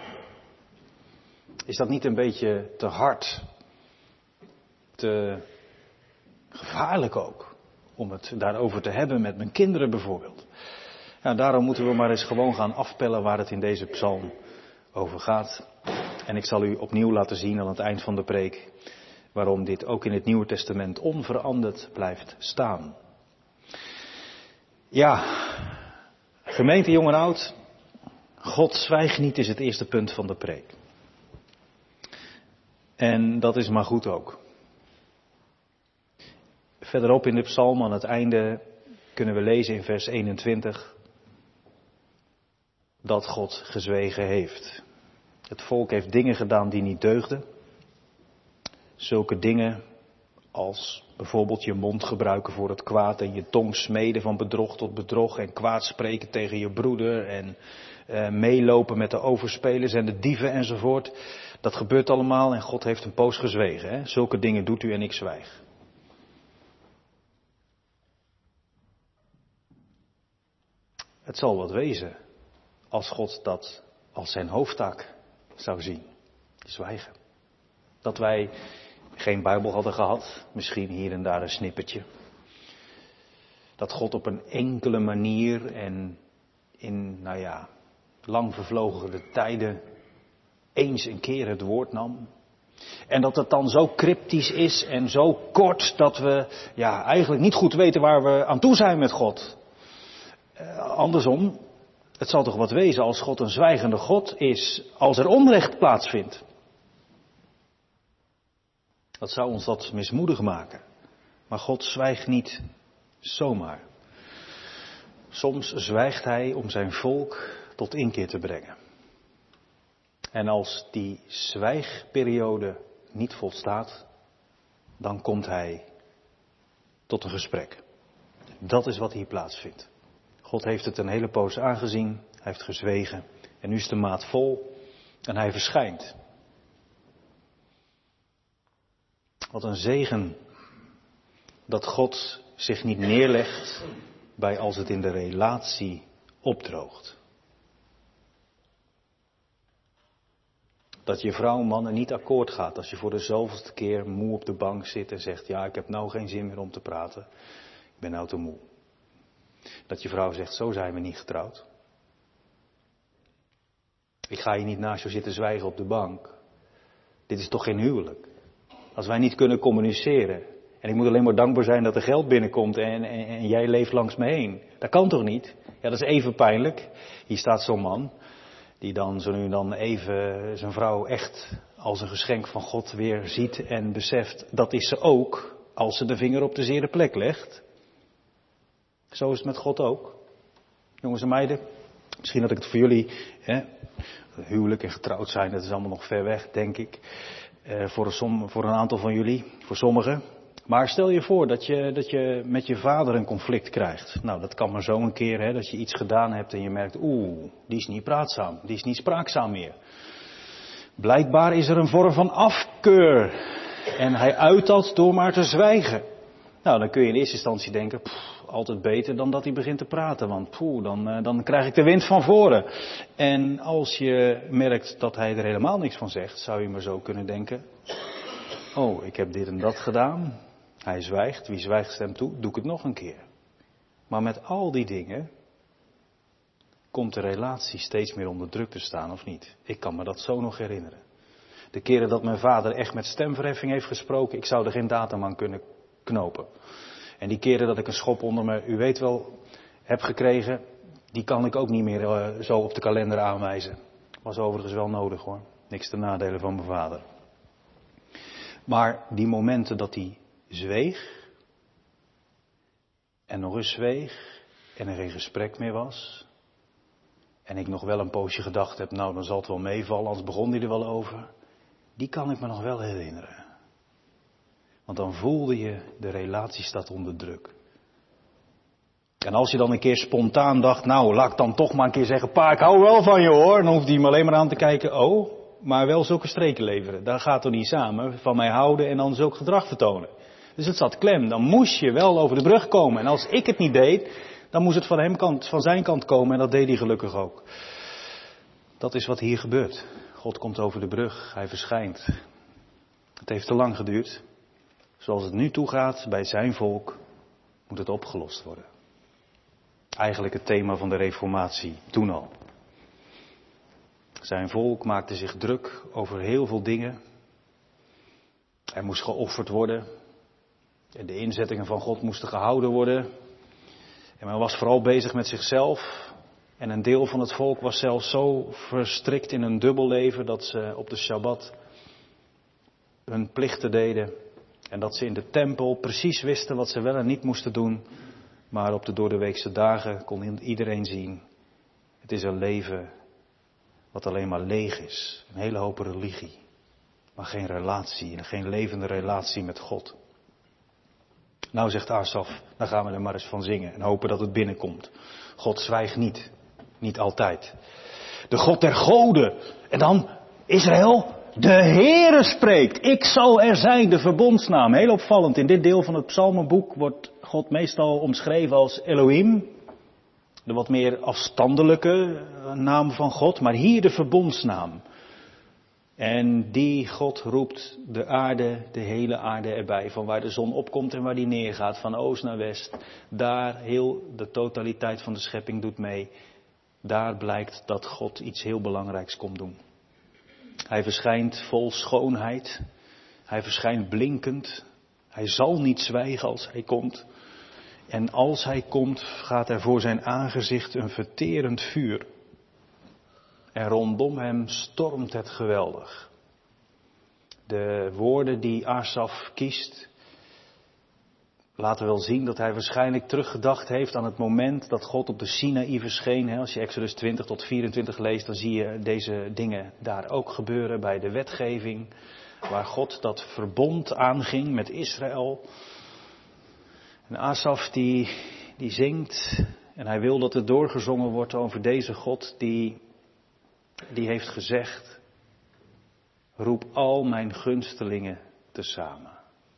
Is dat niet een beetje te hard? Te gevaarlijk ook? Om het daarover te hebben met mijn kinderen bijvoorbeeld. Ja, daarom moeten we maar eens gewoon gaan afpellen waar het in deze psalm over gaat. En ik zal u opnieuw laten zien aan het eind van de preek waarom dit ook in het Nieuwe Testament onveranderd blijft staan. Ja, gemeente jong en oud, God zwijgt niet is het eerste punt van de preek. En dat is maar goed ook. Verderop in de psalm aan het einde kunnen we lezen in vers 21 dat God gezwegen heeft. Het volk heeft dingen gedaan die niet deugden. Zulke dingen als bijvoorbeeld je mond gebruiken voor het kwaad en je tong smeden van bedrog tot bedrog en kwaad spreken tegen je broeder en meelopen met de overspelers en de dieven enzovoort. Dat gebeurt allemaal en God heeft een poos gezwegen. Hè? Zulke dingen doet u en ik zwijg. Het zal wat wezen als God dat als zijn hoofdtaak zou zien. Zwijgen. Dat wij geen Bijbel hadden gehad, misschien hier en daar een snippertje. Dat God op een enkele manier en in, lang vervlogen tijden eens een keer het woord nam. En dat het dan zo cryptisch is en zo kort dat we eigenlijk niet goed weten waar we aan toe zijn met God. Andersom, het zal toch wat wezen als God een zwijgende God is, als er onrecht plaatsvindt. Dat zou ons dat mismoedig maken. Maar God zwijgt niet zomaar. Soms zwijgt hij om zijn volk tot inkeer te brengen. En als die zwijgperiode niet volstaat, dan komt hij tot een gesprek. Dat is wat hier plaatsvindt. God heeft het een hele poos aangezien, hij heeft gezwegen en nu is de maat vol en hij verschijnt. Wat een zegen dat God zich niet neerlegt bij als het in de relatie opdroogt. Dat je vrouw, mannen niet akkoord gaat als je voor de zoveelste keer moe op de bank zit en zegt, ik heb nou geen zin meer om te praten. Ik ben nou te moe. Dat je vrouw zegt, zo zijn we niet getrouwd. Ik ga hier niet naast jou zitten zwijgen op de bank. Dit is toch geen huwelijk. Als wij niet kunnen communiceren. En ik moet alleen maar dankbaar zijn dat er geld binnenkomt en jij leeft langs me heen. Dat kan toch niet? Ja, dat is even pijnlijk. Hier staat zo'n man. Die dan zo nu en dan even zijn vrouw echt als een geschenk van God weer ziet en beseft. Dat is ze ook als ze de vinger op de zere plek legt. Zo is het met God ook. Jongens en meiden. Misschien dat ik het voor jullie, huwelijk en getrouwd zijn, dat is allemaal nog ver weg, denk ik. Voor een aantal van jullie, voor sommigen. Maar stel je voor dat je met je vader een conflict krijgt. Nou, dat kan maar zo een keer, dat je iets gedaan hebt en je merkt, die is niet praatzaam, die is niet spraakzaam meer. Blijkbaar is er een vorm van afkeur. En hij uit dat door maar te zwijgen. Nou, dan kun je in eerste instantie denken, altijd beter dan dat hij begint te praten, want dan krijg ik de wind van voren. En als je merkt dat hij er helemaal niks van zegt, zou je maar zo kunnen denken, ik heb dit en dat gedaan. Hij zwijgt, wie zwijgt stemt toe, doe ik het nog een keer. Maar met al die dingen komt de relatie steeds meer onder druk te staan, of niet? Ik kan me dat zo nog herinneren. De keren dat mijn vader echt met stemverheffing heeft gesproken, ik zou er geen datum aan kunnen knopen. En die keren dat ik een schop onder me, u weet wel, heb gekregen, die kan ik ook niet meer zo op de kalender aanwijzen. Was overigens wel nodig hoor, niks ten nadele van mijn vader. Maar die momenten dat hij zweeg, en nog eens zweeg, en er geen gesprek meer was, en ik nog wel een poosje gedacht heb, dan zal het wel meevallen, anders begon hij er wel over. Die kan ik me nog wel herinneren. Want dan voelde je, de relatie staat onder druk. En als je dan een keer spontaan dacht, laat ik dan toch maar een keer zeggen, pa, ik hou wel van je hoor. Dan hoeft hij me alleen maar aan te kijken, maar wel zulke streken leveren. Dat gaat toch niet samen, van mij houden en dan zulk gedrag vertonen. Dus het zat klem, dan moest je wel over de brug komen. En als ik het niet deed, dan moest het van zijn kant komen en dat deed hij gelukkig ook. Dat is wat hier gebeurt. God komt over de brug, hij verschijnt. Het heeft te lang geduurd. Zoals het nu toegaat bij zijn volk, moet het opgelost worden. Eigenlijk het thema van de Reformatie toen al. Zijn volk maakte zich druk over heel veel dingen. Er moest geofferd worden. En de inzettingen van God moesten gehouden worden. En men was vooral bezig met zichzelf. En een deel van het volk was zelfs zo verstrikt in een dubbelleven dat ze op de Shabbat hun plichten deden. En dat ze in de tempel precies wisten wat ze wel en niet moesten doen. Maar op de doordeweekse dagen kon iedereen zien. Het is een leven wat alleen maar leeg is. Een hele hoop religie. Maar geen relatie, geen levende relatie met God. Nou, zegt Asaf, dan gaan we er maar eens van zingen en hopen dat het binnenkomt. God zwijgt niet. Niet altijd. De God der goden. En dan Israël. De Heere spreekt. Ik zal er zijn, de verbondsnaam. Heel opvallend. In dit deel van het psalmenboek wordt God meestal omschreven als Elohim. De wat meer afstandelijke naam van God. Maar hier de verbondsnaam. En die God roept de aarde, de hele aarde erbij. Van waar de zon opkomt en waar die neergaat. Van oost naar west. Daar heel de totaliteit van de schepping doet mee. Daar blijkt dat God iets heel belangrijks komt doen. Hij verschijnt vol schoonheid. Hij verschijnt blinkend. Hij zal niet zwijgen als hij komt. En als hij komt, gaat er voor zijn aangezicht een verterend vuur. En rondom hem stormt het geweldig. De woorden die Asaf kiest, laten wel zien dat hij waarschijnlijk teruggedacht heeft aan het moment dat God op de Sinaï verscheen. Als je Exodus 20 tot 24 leest, dan zie je deze dingen daar ook gebeuren bij de wetgeving. Waar God dat verbond aanging met Israël. En Asaf die zingt en hij wil dat er doorgezongen wordt over deze God die heeft gezegd: roep al mijn gunstelingen tezamen.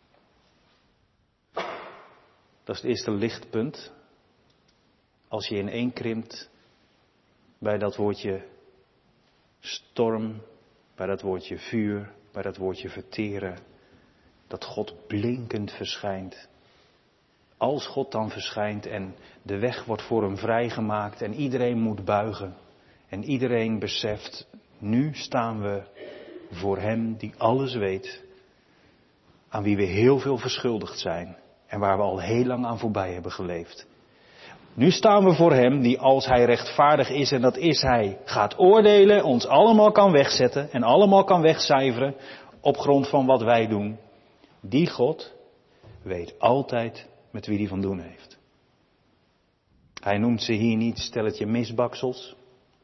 Dat is het eerste lichtpunt. Als je ineenkrimpt bij dat woordje storm, bij dat woordje vuur, bij dat woordje verteren, dat God blinkend verschijnt. Als God dan verschijnt en de weg wordt voor hem vrijgemaakt en iedereen moet buigen en iedereen beseft, nu staan we voor hem die alles weet, aan wie we heel veel verschuldigd zijn. En waar we al heel lang aan voorbij hebben geleefd. Nu staan we voor hem die als hij rechtvaardig is, en dat is hij, gaat oordelen, ons allemaal kan wegzetten en allemaal kan wegcijferen op grond van wat wij doen. Die God weet altijd met wie hij van doen heeft. Hij noemt ze hier niet stelletje misbaksels.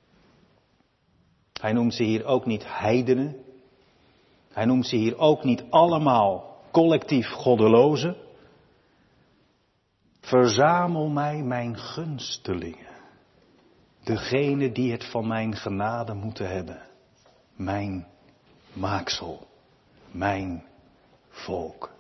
Hij noemt ze hier ook niet heidenen. Hij noemt ze hier ook niet allemaal collectief goddelozen. Verzamel mij mijn gunstelingen. Degene die het van mijn genade moeten hebben. Mijn maaksel. Mijn volk.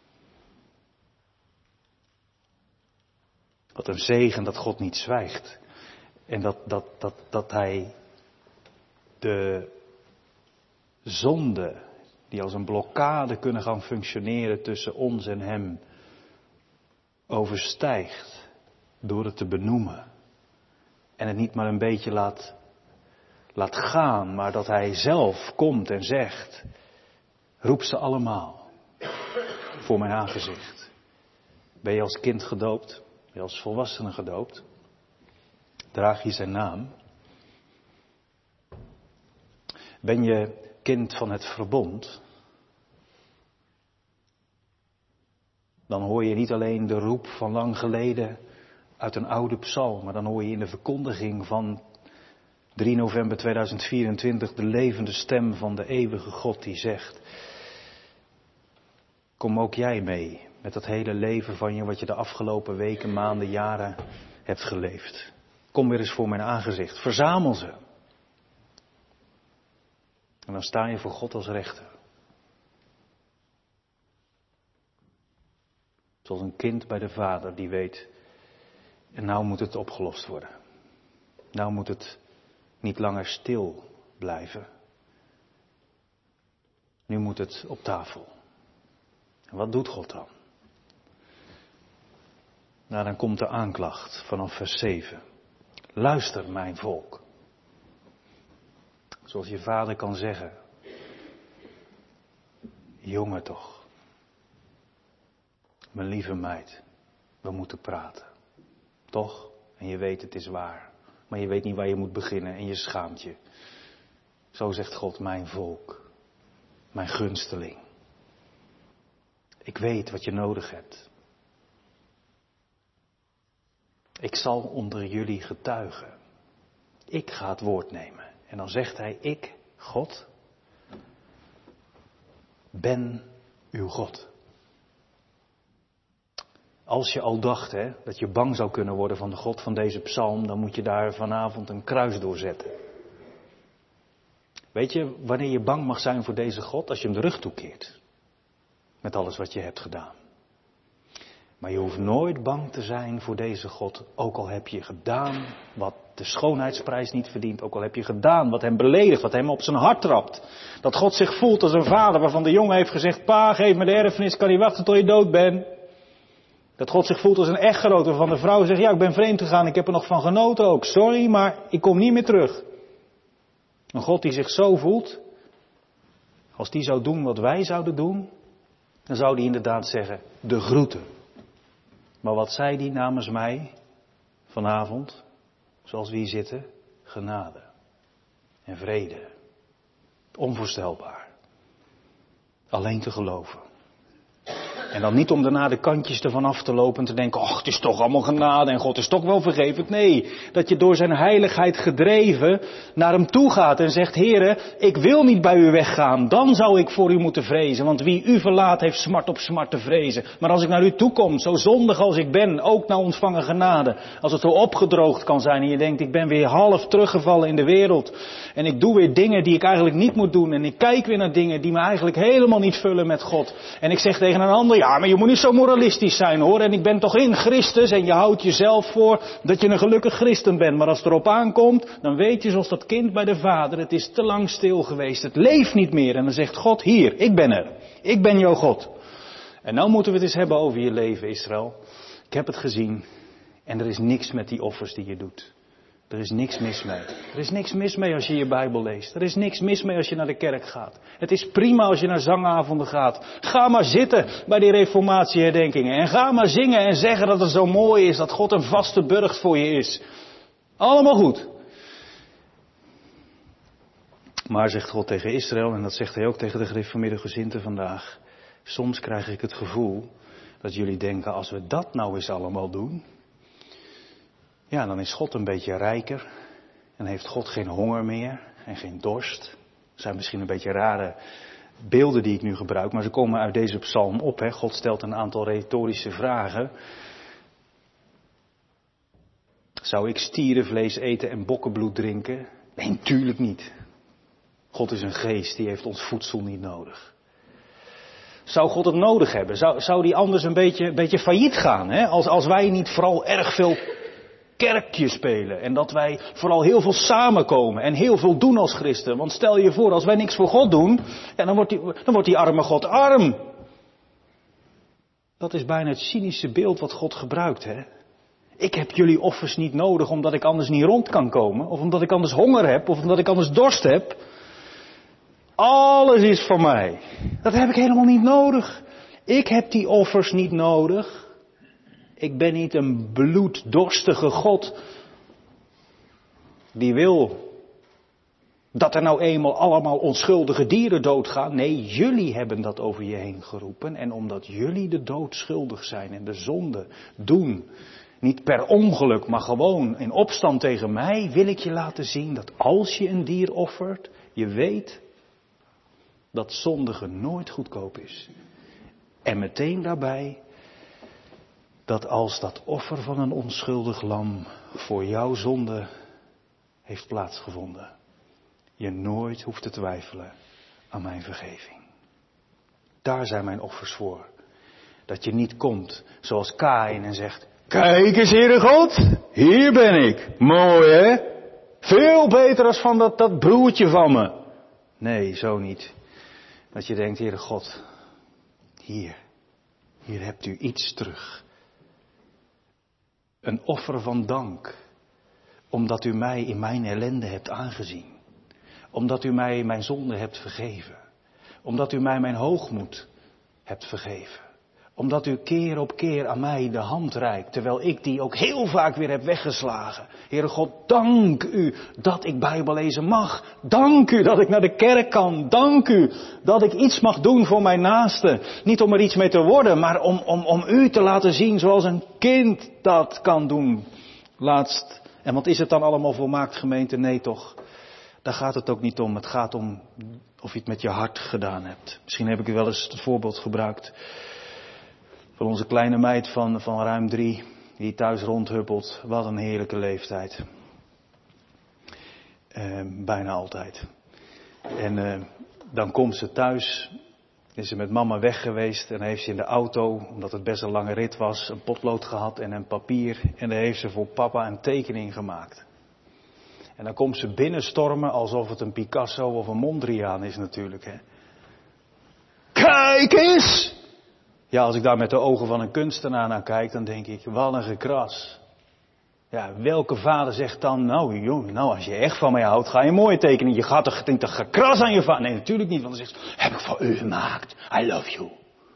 Wat een zegen dat God niet zwijgt. En dat hij de zonden die als een blokkade kunnen gaan functioneren tussen ons en hem overstijgt door het te benoemen. En het niet maar een beetje laat gaan, maar dat hij zelf komt en zegt: roep ze allemaal voor mijn aangezicht. Ben je als kind gedoopt? Ben je als volwassene gedoopt? Draag je zijn naam? Ben je kind van het verbond? Dan hoor je niet alleen de roep van lang geleden uit een oude psalm, maar dan hoor je in de verkondiging van 3 november 2024 de levende stem van de eeuwige God die zegt: kom ook jij mee met dat hele leven van je wat je de afgelopen weken, maanden, jaren hebt geleefd. Kom weer eens voor mijn aangezicht, verzamel ze. En dan sta je voor God als rechter. Zoals een kind bij de vader die weet, en nou moet het opgelost worden. Nou moet het niet langer stil blijven. Nu moet het op tafel. En wat doet God dan? Nou, dan komt de aanklacht vanaf vers 7. Luister, mijn volk. Zoals je vader kan zeggen: jongen toch. Mijn lieve meid, we moeten praten. Toch? En je weet het is waar. Maar je weet niet waar je moet beginnen en je schaamt je. Zo zegt God: mijn volk. Mijn gunsteling. Ik weet wat je nodig hebt. Ik zal onder jullie getuigen. Ik ga het woord nemen. En dan zegt hij, ik, God, ben uw God. Als je al dacht dat je bang zou kunnen worden van de God van deze psalm, dan moet je daar vanavond een kruis doorzetten. Weet je wanneer je bang mag zijn voor deze God? Als je hem de rug toekeert. Met alles wat je hebt gedaan. Maar je hoeft nooit bang te zijn voor deze God. Ook al heb je gedaan wat de schoonheidsprijs niet verdient. Ook al heb je gedaan wat hem beledigt, wat hem op zijn hart trapt. Dat God zich voelt als een vader waarvan de jongen heeft gezegd, pa, geef me de erfenis, kan niet wachten tot je dood bent. Dat God zich voelt als een echtgenoot waarvan de vrouw zegt, ja, ik ben vreemd gegaan, ik heb er nog van genoten ook. Sorry, maar ik kom niet meer terug. Een God die zich zo voelt, als die zou doen wat wij zouden doen, dan zou die inderdaad zeggen, de groeten. Maar wat zei die namens mij vanavond, zoals we hier zitten? Genade en vrede. Onvoorstelbaar. Alleen te geloven. En dan niet om daarna de kantjes ervan af te lopen en te denken, ach, het is toch allemaal genade en God is toch wel vergevend. Nee, dat je door zijn heiligheid gedreven naar hem toe gaat en zegt, Heere, ik wil niet bij u weggaan. Dan zou ik voor u moeten vrezen, want wie u verlaat heeft smart op smart te vrezen. Maar als ik naar u toe kom, zo zondig als ik ben, ook naar ontvangen genade. Als het zo opgedroogd kan zijn en je denkt, ik ben weer half teruggevallen in de wereld. En ik doe weer dingen die ik eigenlijk niet moet doen. En ik kijk weer naar dingen die me eigenlijk helemaal niet vullen met God. En ik zeg tegen een ander, ja, maar je moet niet zo moralistisch zijn hoor. En ik ben toch in Christus en je houdt jezelf voor dat je een gelukkig christen bent. Maar als het erop aankomt, dan weet je zoals dat kind bij de vader, het is te lang stil geweest. Het leeft niet meer. En dan zegt God, hier, ik ben er. Ik ben jouw God. En nou moeten we het eens hebben over je leven, Israël. Ik heb het gezien. En er is niks met die offers die je doet. Er is niks mis mee. Er is niks mis mee als je je Bijbel leest. Er is niks mis mee als je naar de kerk gaat. Het is prima als je naar zangavonden gaat. Ga maar zitten bij die reformatieherdenkingen. En ga maar zingen en zeggen dat het zo mooi is. Dat God een vaste burcht voor je is. Allemaal goed. Maar zegt God tegen Israël, en dat zegt hij ook tegen de gereformeerde gezinten vandaag. Soms krijg ik het gevoel dat jullie denken, als we dat nou eens allemaal doen, ja, dan is God een beetje rijker en heeft God geen honger meer en geen dorst. Dat zijn misschien een beetje rare beelden die ik nu gebruik, maar ze komen uit deze psalm op. God stelt een aantal retorische vragen. Zou ik stierenvlees eten en bokkenbloed drinken? Nee, natuurlijk niet. God is een geest, die heeft ons voedsel niet nodig. Zou God het nodig hebben? Zou die anders een beetje failliet gaan? Als wij niet vooral erg veel kerkje spelen. En dat wij vooral heel veel samenkomen. En heel veel doen als christen. Want stel je voor, als wij niks voor God doen. Ja, dan wordt die arme God arm. Dat is bijna het cynische beeld wat God gebruikt. Ik heb jullie offers niet nodig omdat ik anders niet rond kan komen. Of omdat ik anders honger heb. Of omdat ik anders dorst heb. Alles is van mij. Dat heb ik helemaal niet nodig. Ik heb die offers niet nodig. Ik ben niet een bloeddorstige God die wil dat er nou eenmaal allemaal onschuldige dieren doodgaan. Nee, jullie hebben dat over je heen geroepen. En omdat jullie de dood schuldig zijn en de zonde doen, niet per ongeluk, maar gewoon in opstand tegen mij, wil ik je laten zien dat als je een dier offert, je weet dat zondigen nooit goedkoop is. En meteen daarbij dat als dat offer van een onschuldig lam voor jouw zonde heeft plaatsgevonden, je nooit hoeft te twijfelen aan mijn vergeving. Daar zijn mijn offers voor. Dat je niet komt zoals Kaïn en zegt, kijk eens Heere God, hier ben ik. Mooi hè? Veel beter als van dat broertje van me. Nee, zo niet. Dat je denkt, Heere God, hier hebt u iets terug. Een offer van dank, omdat u mij in mijn ellende hebt aangezien. Omdat u mij mijn zonde hebt vergeven. Omdat u mij mijn hoogmoed hebt vergeven. Omdat u keer op keer aan mij de hand reikt, terwijl ik die ook heel vaak weer heb weggeslagen. Heere God, dank u dat ik Bijbel lezen mag. Dank u dat ik naar de kerk kan. Dank u dat ik iets mag doen voor mijn naaste. Niet om er iets mee te worden, maar om u te laten zien zoals een kind dat kan doen. Laatst. En wat is het dan allemaal volmaakt, gemeente? Nee toch. Daar gaat het ook niet om. Het gaat om of je het met je hart gedaan hebt. Misschien heb ik u wel eens het voorbeeld gebruikt van onze kleine meid van ruim 3, die thuis rondhuppelt. Wat een heerlijke leeftijd. Bijna altijd. En dan komt ze thuis, is ze met mama weg geweest en heeft ze in de auto, omdat het best een lange rit was, een potlood gehad en een papier. En daar heeft ze voor papa een tekening gemaakt. En dan komt ze binnenstormen alsof het een Picasso of een Mondriaan is natuurlijk. Hè. Kijk eens! Ja, als ik daar met de ogen van een kunstenaar naar kijk, dan denk ik, wat een gekras. Ja, welke vader zegt dan, nou jongen, als je echt van mij houdt, ga je een mooie tekening. Je gaat toch niet te gekras aan je vader? Nee, natuurlijk niet, want dan zegt ze, heb ik voor u gemaakt. I love you.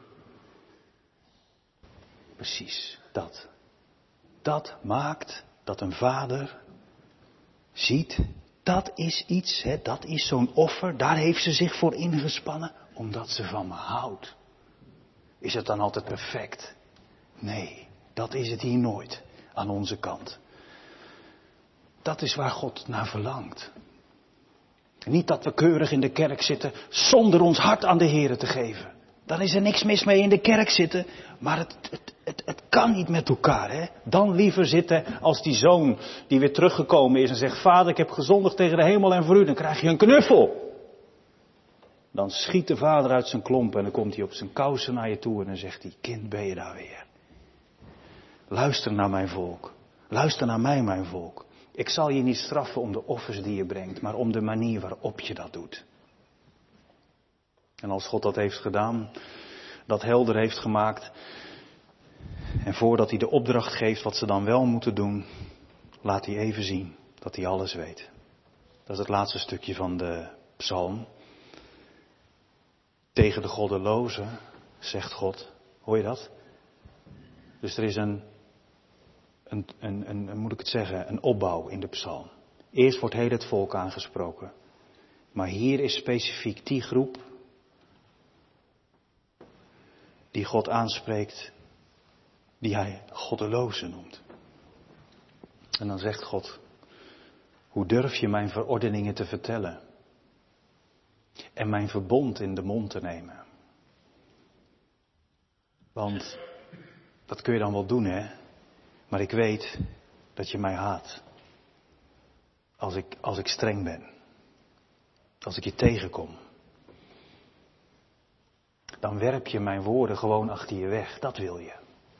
Precies, dat. Dat maakt dat een vader ziet, dat is iets, hè, dat is zo'n offer, daar heeft ze zich voor ingespannen, omdat ze van me houdt. Is het dan altijd perfect? Nee, dat is het hier nooit aan onze kant. Dat is waar God naar verlangt. Niet dat we keurig in de kerk zitten zonder ons hart aan de Here te geven. Dan is er niks mis mee in de kerk zitten, maar het kan niet met elkaar. Hè? Dan liever zitten als die zoon die weer teruggekomen is en zegt, vader, ik heb gezondigd tegen de hemel en voor u, dan krijg je een knuffel. Dan schiet de vader uit zijn klompen en dan komt hij op zijn kousen naar je toe en dan zegt hij, kind, ben je daar weer? Luister naar mijn volk. Luister naar mij, mijn volk. Ik zal je niet straffen om de offers die je brengt, maar om de manier waarop je dat doet. En als God dat heeft gedaan, dat helder heeft gemaakt, en voordat hij de opdracht geeft wat ze dan wel moeten doen, laat hij even zien dat hij alles weet. Dat is het laatste stukje van de psalm. Tegen de goddelozen, zegt God. Hoor je dat? Dus er is moet ik het zeggen, een opbouw in de psalm. Eerst wordt heel het volk aangesproken. Maar hier is specifiek die groep die God aanspreekt, die hij goddelozen noemt. En dan zegt God, hoe durf je mijn verordeningen te vertellen? En mijn verbond in de mond te nemen. Want dat kun je dan wel doen, hè? Maar ik weet dat je mij haat. Als ik streng ben. Als ik je tegenkom. Dan werp je mijn woorden gewoon achter je weg. Dat wil je.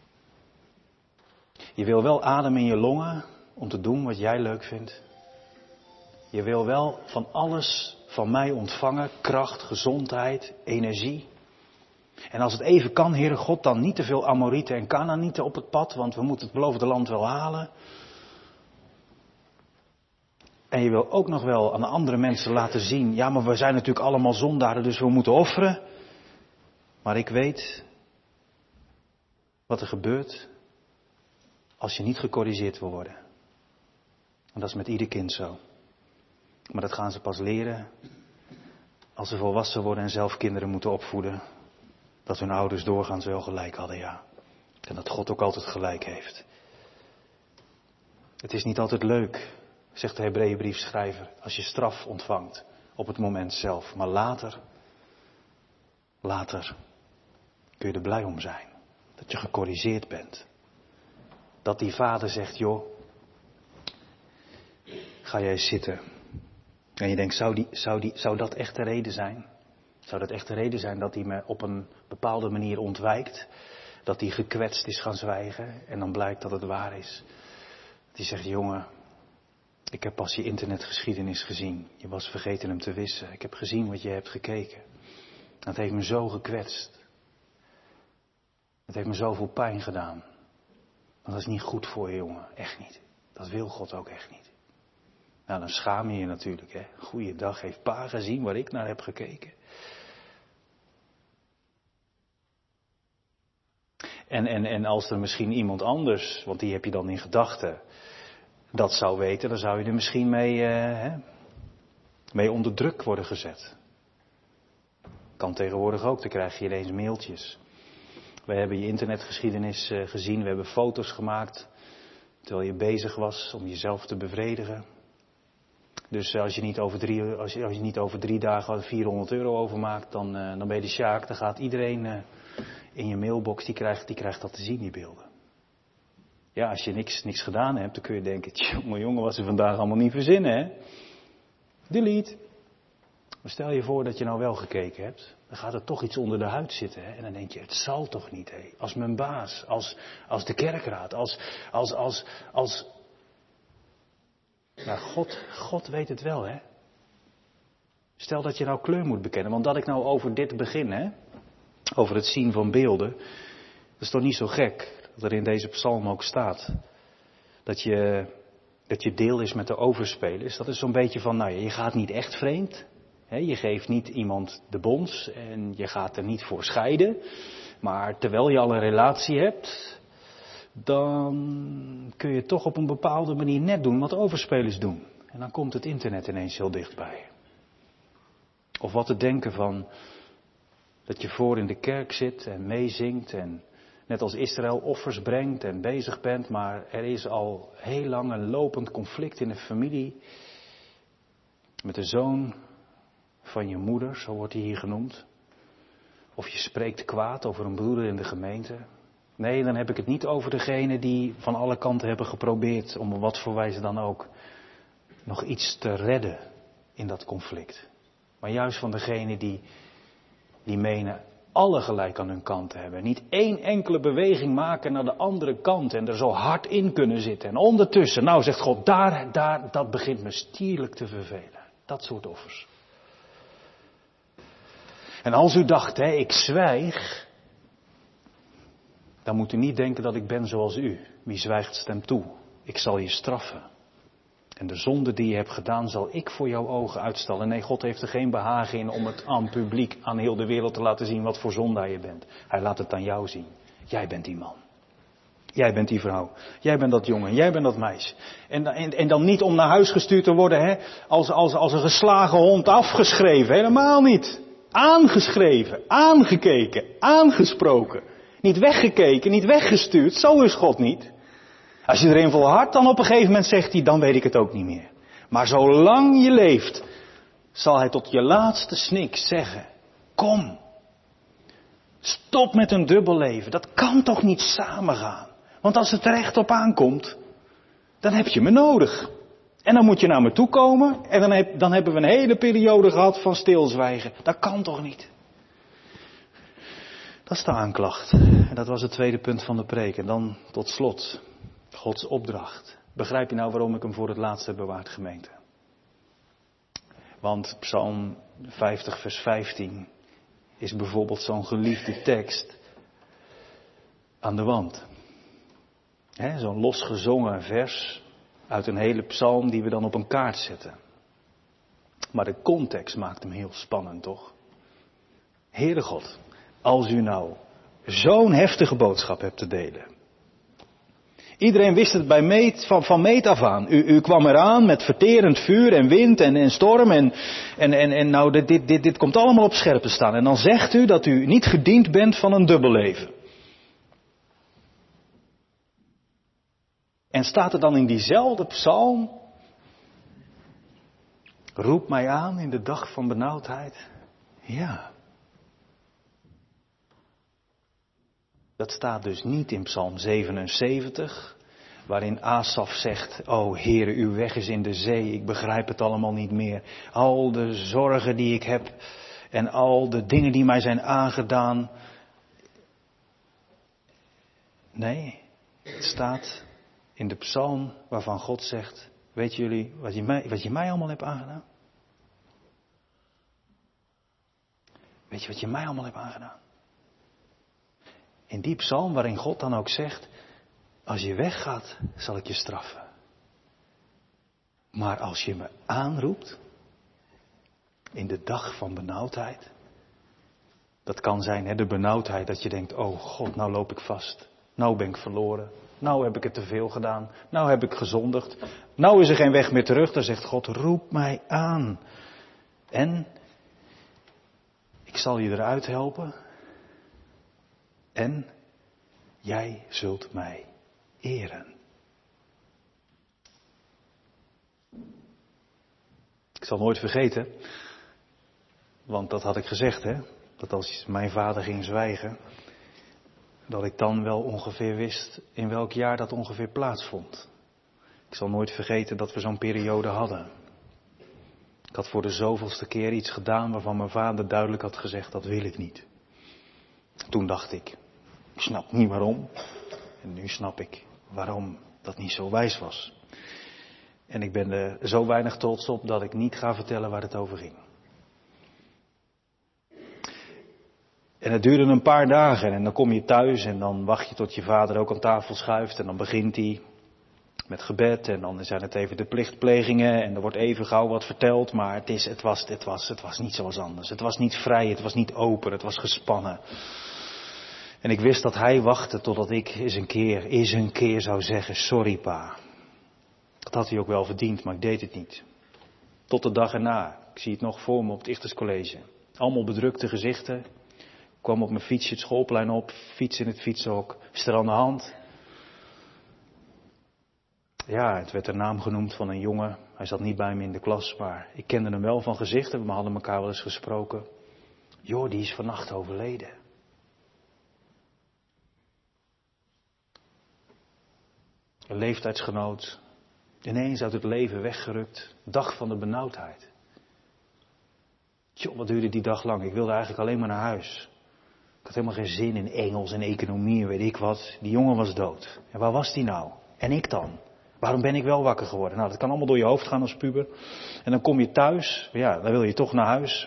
Je wil wel adem in je longen om te doen wat jij leuk vindt. Je wil wel van alles van mij ontvangen. Kracht, gezondheid, energie. En als het even kan, Heere God, dan niet te veel Amorieten en Kanaanieten op het pad. Want we moeten het beloofde land wel halen. En je wil ook nog wel aan de andere mensen laten zien. Ja, maar we zijn natuurlijk allemaal zondaren, dus we moeten offeren. Maar ik weet wat er gebeurt als je niet gecorrigeerd wil worden. En dat is met ieder kind zo. Maar dat gaan ze pas leren als ze volwassen worden en zelf kinderen moeten opvoeden. Dat hun ouders doorgaans wel gelijk hadden, ja. En dat God ook altijd gelijk heeft. Het is niet altijd leuk, zegt de Hebreeënbriefschrijver, als je straf ontvangt op het moment zelf. Maar later kun je er blij om zijn. Dat je gecorrigeerd bent. Dat die vader zegt, joh, ga jij zitten. En je denkt, zou dat echt de reden zijn? Zou dat echt de reden zijn dat hij me op een bepaalde manier ontwijkt? Dat hij gekwetst is gaan zwijgen en dan blijkt dat het waar is. Dat hij zegt, jongen, ik heb pas je internetgeschiedenis gezien. Je was vergeten hem te wissen. Ik heb gezien wat je hebt gekeken. Dat heeft me zo gekwetst. Het heeft me zoveel pijn gedaan. Maar dat is niet goed voor je, jongen. Echt niet. Dat wil God ook echt niet. Nou, dan schaam je je natuurlijk, hè. Goeiedag, heeft pa gezien waar ik naar heb gekeken? En als er misschien iemand anders, want die heb je dan in gedachten, dat zou weten, dan zou je er misschien mee onder druk worden gezet. Kan tegenwoordig ook, dan krijg je ineens mailtjes. We hebben je internetgeschiedenis gezien, we hebben foto's gemaakt terwijl je bezig was om jezelf te bevredigen. Dus als je niet over 3 dagen €400 overmaakt, dan ben je de sjaak. Dan gaat iedereen in je mailbox, die krijgt dat te zien, die beelden. Ja, als je niks gedaan hebt, dan kun je denken, jongen, wat ze vandaag allemaal niet verzinnen, hè. Delete. Maar stel je voor dat je nou wel gekeken hebt. Dan gaat er toch iets onder de huid zitten, hè. En dan denk je, het zal toch niet, hè. Als mijn baas, als de kerkraad, Nou, God weet het wel, hè. Stel dat je nou kleur moet bekennen, want dat ik nou over dit begin, hè. Over het zien van beelden. Dat is toch niet zo gek, dat er in deze psalm ook staat. Dat je deel is met de overspelers. Dat is zo'n beetje van, nou ja, je gaat niet echt vreemd. Hè, je geeft niet iemand de bons en je gaat er niet voor scheiden. Maar terwijl je al een relatie hebt, dan kun je toch op een bepaalde manier net doen wat overspelers doen. En dan komt het internet ineens heel dichtbij. Of wat te denken van dat je voor in de kerk zit en meezingt en net als Israël offers brengt en bezig bent, maar er is al heel lang een lopend conflict in de familie met de zoon van je moeder, zo wordt hij hier genoemd. Of je spreekt kwaad over een broeder in de gemeente. Nee, dan heb ik het niet over degene die van alle kanten hebben geprobeerd, om wat voor wijze dan ook, nog iets te redden in dat conflict. Maar juist van degene die menen alle gelijk aan hun kant te hebben. Niet één enkele beweging maken naar de andere kant en er zo hard in kunnen zitten. En ondertussen, nou zegt God, dat begint me stierlijk te vervelen. Dat soort offers. En als u dacht, ik zwijg, dan moet u niet denken dat ik ben zoals u. Wie zwijgt stemt toe. Ik zal je straffen. En de zonde die je hebt gedaan zal ik voor jouw ogen uitstellen. Nee, God heeft er geen behagen in om het aan publiek, aan heel de wereld te laten zien wat voor zondaar je bent. Hij laat het aan jou zien. Jij bent die man. Jij bent die vrouw. Jij bent dat jongen. Jij bent dat meisje. En dan niet om naar huis gestuurd te worden, als een geslagen hond afgeschreven. Helemaal niet. Aangeschreven, aangekeken, aangesproken. Niet weggekeken, niet weggestuurd. Zo is God niet. Als je erin volhardt, dan op een gegeven moment zegt hij, dan weet ik het ook niet meer. Maar zolang je leeft, zal hij tot je laatste snik zeggen, kom. Stop met een dubbel leven. Dat kan toch niet samengaan. Want als het er echt op aankomt, dan heb je me nodig. En dan moet je naar me toe komen en dan hebben we een hele periode gehad van stilzwijgen. Dat kan toch niet? Dat is de aanklacht. En dat was het tweede punt van de preek. En dan tot slot, Gods opdracht. Begrijp je nou waarom ik hem voor het laatst heb bewaard, gemeente? Want Psalm 50 vers 15 is bijvoorbeeld zo'n geliefde tekst aan de wand. Zo'n losgezongen vers uit een hele psalm die we dan op een kaart zetten. Maar de context maakt hem heel spannend, toch? Heere God, als u nou zo'n heftige boodschap hebt te delen. Iedereen wist het van meet af aan. U kwam eraan met verterend vuur en wind en storm en nou dit komt allemaal op scherp te staan. En dan zegt u dat u niet gediend bent van een dubbelleven. En staat er dan in diezelfde psalm, roep mij aan in de dag van benauwdheid? Ja. Dat staat dus niet in Psalm 77, waarin Asaf zegt, o Heere, uw weg is in de zee, ik begrijp het allemaal niet meer. Al de zorgen die ik heb en al de dingen die mij zijn aangedaan. Nee, het staat in de psalm waarvan God zegt, weet jullie wat je mij allemaal hebt aangedaan? Weet je wat je mij allemaal hebt aangedaan? In die psalm waarin God dan ook zegt, als je weggaat, zal ik je straffen. Maar als je me aanroept, in de dag van benauwdheid, Dat kan zijn, de benauwdheid, dat je denkt, oh God, nou loop ik vast. Nou ben ik verloren. Nou heb ik het te veel gedaan. Nou heb ik gezondigd. Nou is er geen weg meer terug. Dan zegt God, roep mij aan. En ik zal je eruit helpen. En jij zult mij eren. Ik zal nooit vergeten, want dat had ik gezegd, dat als mijn vader ging zwijgen, dat ik dan wel ongeveer wist in welk jaar dat ongeveer plaatsvond. Ik zal nooit vergeten dat we zo'n periode hadden. Ik had voor de zoveelste keer iets gedaan waarvan mijn vader duidelijk had gezegd, dat wil ik niet. Toen dacht ik snap niet waarom. En nu snap ik waarom dat niet zo wijs was. En ik ben er zo weinig trots op dat ik niet ga vertellen waar het over ging. En het duurde een paar dagen en dan kom je thuis en dan wacht je tot je vader ook aan tafel schuift. En dan begint hij met gebed en dan zijn het even de plichtplegingen en er wordt even gauw wat verteld. Maar het was niet zoals anders. Het was niet vrij, het was niet open, het was gespannen. En ik wist dat hij wachtte totdat ik eens een keer zou zeggen, sorry pa. Dat had hij ook wel verdiend, maar ik deed het niet. Tot de dag erna. Ik zie het nog voor me op het Ichterscollege. Allemaal bedrukte gezichten. Ik kwam op mijn fietsje het schoolplein op, fiets in het fietshok. Is er aan de hand? Ja, het werd de naam genoemd van een jongen. Hij zat niet bij me in de klas, maar ik kende hem wel van gezichten. We hadden elkaar wel eens gesproken. Joh, die is vannacht overleden. Een leeftijdsgenoot. Ineens uit het leven weggerukt. Dag van de benauwdheid. Tjoh, wat duurde die dag lang. Ik wilde eigenlijk alleen maar naar huis. Ik had helemaal geen zin in Engels en economie en weet ik wat. Die jongen was dood. En waar was die nou? En ik dan? Waarom ben ik wel wakker geworden? Nou, dat kan allemaal door je hoofd gaan als puber. En dan kom je thuis. Ja, dan wil je toch naar huis.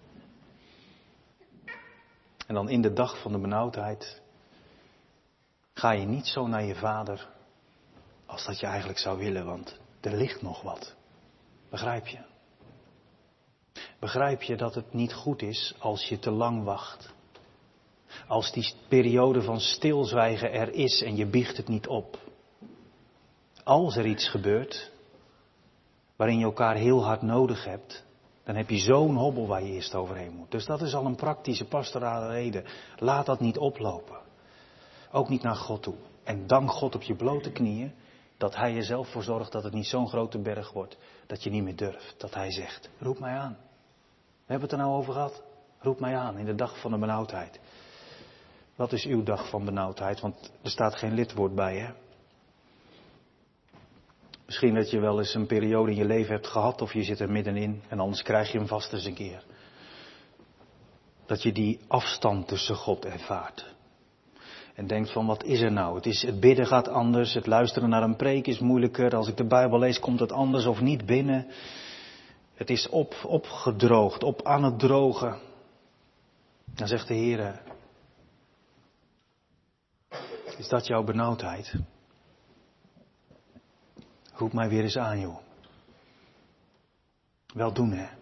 En dan in de dag van de benauwdheid ga je niet zo naar je vader als dat je eigenlijk zou willen, want er ligt nog wat. Begrijp je? Begrijp je dat het niet goed is als je te lang wacht? Als die periode van stilzwijgen er is en je biecht het niet op. Als er iets gebeurt waarin je elkaar heel hard nodig hebt, dan heb je zo'n hobbel waar je eerst overheen moet. Dus dat is al een praktische pastorale reden. Laat dat niet oplopen. Ook niet naar God toe. En dank God op je blote knieën dat hij er zelf voor zorgt dat het niet zo'n grote berg wordt dat je niet meer durft. Dat hij zegt, roep mij aan. We hebben het er nou over gehad. Roep mij aan in de dag van de benauwdheid. Wat is uw dag van benauwdheid? Want er staat geen lidwoord bij, hè? Misschien dat je wel eens een periode in je leven hebt gehad of je zit er middenin en anders krijg je hem vast eens een keer. Dat je die afstand tussen God ervaart. En denkt van, wat is er nou? Het bidden gaat anders, het luisteren naar een preek is moeilijker. Als ik de Bijbel lees komt het anders of niet binnen. Het is opgedroogd, op aan het drogen. Dan zegt de Heer, is dat jouw benauwdheid? Roep mij weer eens aan, joh. Wel doen, hè.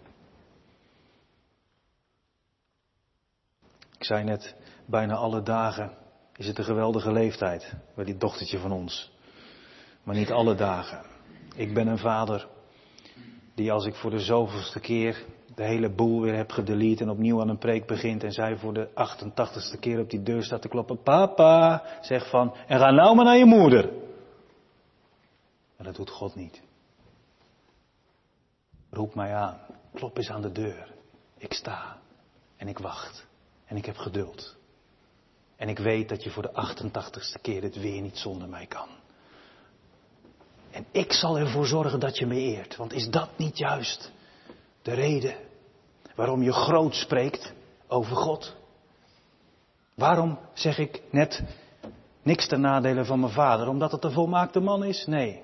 Ik zei net, bijna alle dagen is het een geweldige leeftijd bij dit dochtertje van ons. Maar niet alle dagen. Ik ben een vader die als ik voor de zoveelste keer de hele boel weer heb gedelete en opnieuw aan een preek begint en zij voor de 88ste keer op die deur staat te kloppen. Papa, zeg van, en ga nou maar naar je moeder. Maar dat doet God niet. Roep mij aan. Klop eens aan de deur. Ik sta. En ik wacht. En ik heb geduld. En ik weet dat je voor de 88ste keer het weer niet zonder mij kan. En ik zal ervoor zorgen dat je me eert. Want is dat niet juist de reden waarom je groot spreekt over God? Waarom zeg ik net niks ten nadele van mijn vader? Omdat het een volmaakte man is? Nee.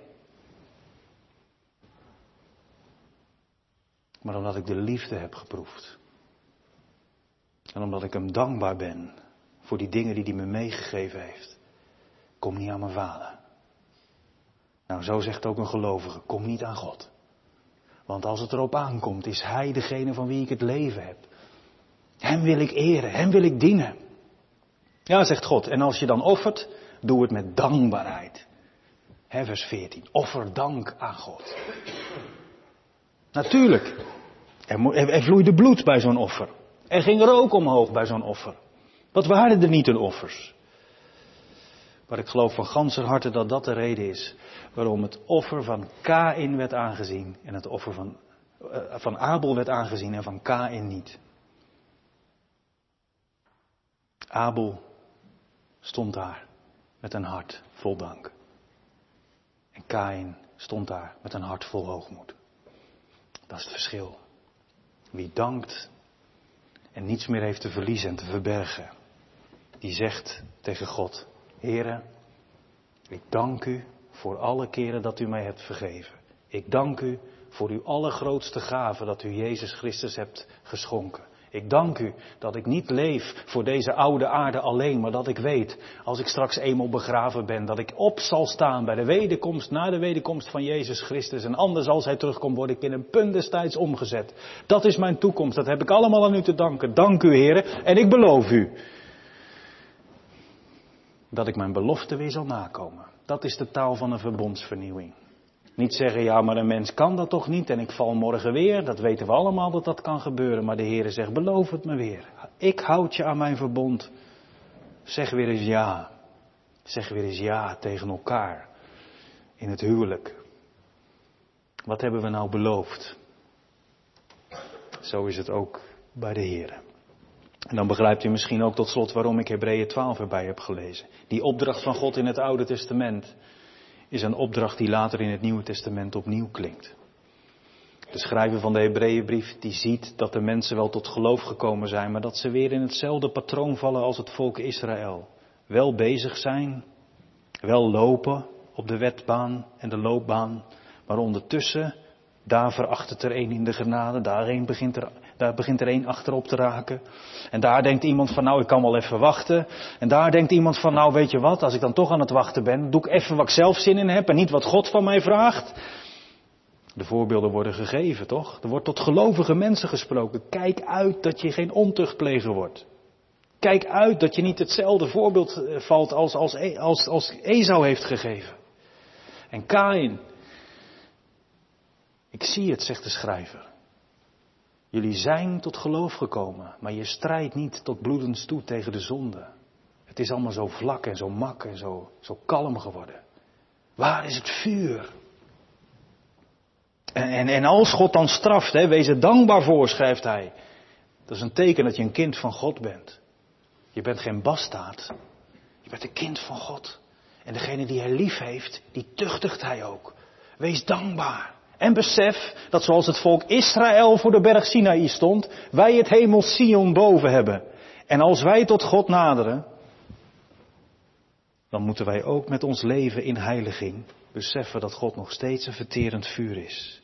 Maar omdat ik de liefde heb geproefd. En omdat ik hem dankbaar ben voor die dingen die hij me meegegeven heeft. Kom niet aan mijn vader. Nou, zo zegt ook een gelovige, kom niet aan God. Want als het erop aankomt, is hij degene van wie ik het leven heb. Hem wil ik eren, hem wil ik dienen. Ja, zegt God, en als je dan offert, doe het met dankbaarheid. Vers 14, offer dank aan God. Natuurlijk, er vloeide bloed bij zo'n offer. Er ging rook omhoog bij zo'n offer. Wat waren er niet een offers? Maar ik geloof van ganser harte dat dat de reden is waarom het offer van Kaïn werd aangezien en het offer van Abel werd aangezien en van Kaïn niet. Abel stond daar met een hart vol dank. En Kaïn stond daar met een hart vol hoogmoed. Dat is het verschil. Wie dankt en niets meer heeft te verliezen en te verbergen, die zegt tegen God: Heere, ik dank u voor alle keren dat u mij hebt vergeven. Ik dank u voor uw allergrootste gave dat u Jezus Christus hebt geschonken. Ik dank u dat ik niet leef voor deze oude aarde alleen, maar dat ik weet, als ik straks eenmaal begraven ben, dat ik op zal staan bij de wederkomst, na de wederkomst van Jezus Christus. En anders als hij terugkomt, word ik in een punt destijds omgezet. Dat is mijn toekomst, dat heb ik allemaal aan u te danken. Dank u, Heere, en ik beloof u dat ik mijn belofte weer zal nakomen. Dat is de taal van een verbondsvernieuwing. Niet zeggen, ja, maar een mens kan dat toch niet en ik val morgen weer. Dat weten we allemaal dat dat kan gebeuren. Maar de Heere zegt, beloof het me weer. Ik houd je aan mijn verbond. Zeg weer eens ja. Zeg weer eens ja tegen elkaar. In het huwelijk. Wat hebben we nou beloofd? Zo is het ook bij de Heere. En dan begrijpt u misschien ook tot slot waarom ik Hebreeën 12 erbij heb gelezen. Die opdracht van God in het Oude Testament is een opdracht die later in het Nieuwe Testament opnieuw klinkt. De schrijver van de Hebreeënbrief die ziet dat de mensen wel tot geloof gekomen zijn, maar dat ze weer in hetzelfde patroon vallen als het volk Israël. Wel bezig zijn, wel lopen op de wetbaan en de loopbaan, maar ondertussen, daar veracht het er een in de genade, daar begint er een achterop te raken. En daar denkt iemand van, nou, ik kan wel even wachten. En daar denkt iemand van, nou, weet je wat, als ik dan toch aan het wachten ben, doe ik even wat ik zelf zin in heb en niet wat God van mij vraagt. De voorbeelden worden gegeven, toch? Er wordt tot gelovige mensen gesproken. Kijk uit dat je geen ontuchtpleger wordt. Kijk uit dat je niet hetzelfde voorbeeld valt als Esau heeft gegeven. En Kaïn. Ik zie het, zegt de schrijver. Jullie zijn tot geloof gekomen, maar je strijdt niet tot bloedens toe tegen de zonde. Het is allemaal zo vlak en zo mak en zo kalm geworden. Waar is het vuur? En als God dan straft, wees er dankbaar voor, schrijft hij. Dat is een teken dat je een kind van God bent. Je bent geen bastaard. Je bent een kind van God. En degene die hij lief heeft, die tuchtigt hij ook. Wees dankbaar. En besef dat zoals het volk Israël voor de berg Sinaï stond, wij het hemel Sion boven hebben. En als wij tot God naderen, dan moeten wij ook met ons leven in heiliging beseffen dat God nog steeds een verterend vuur is.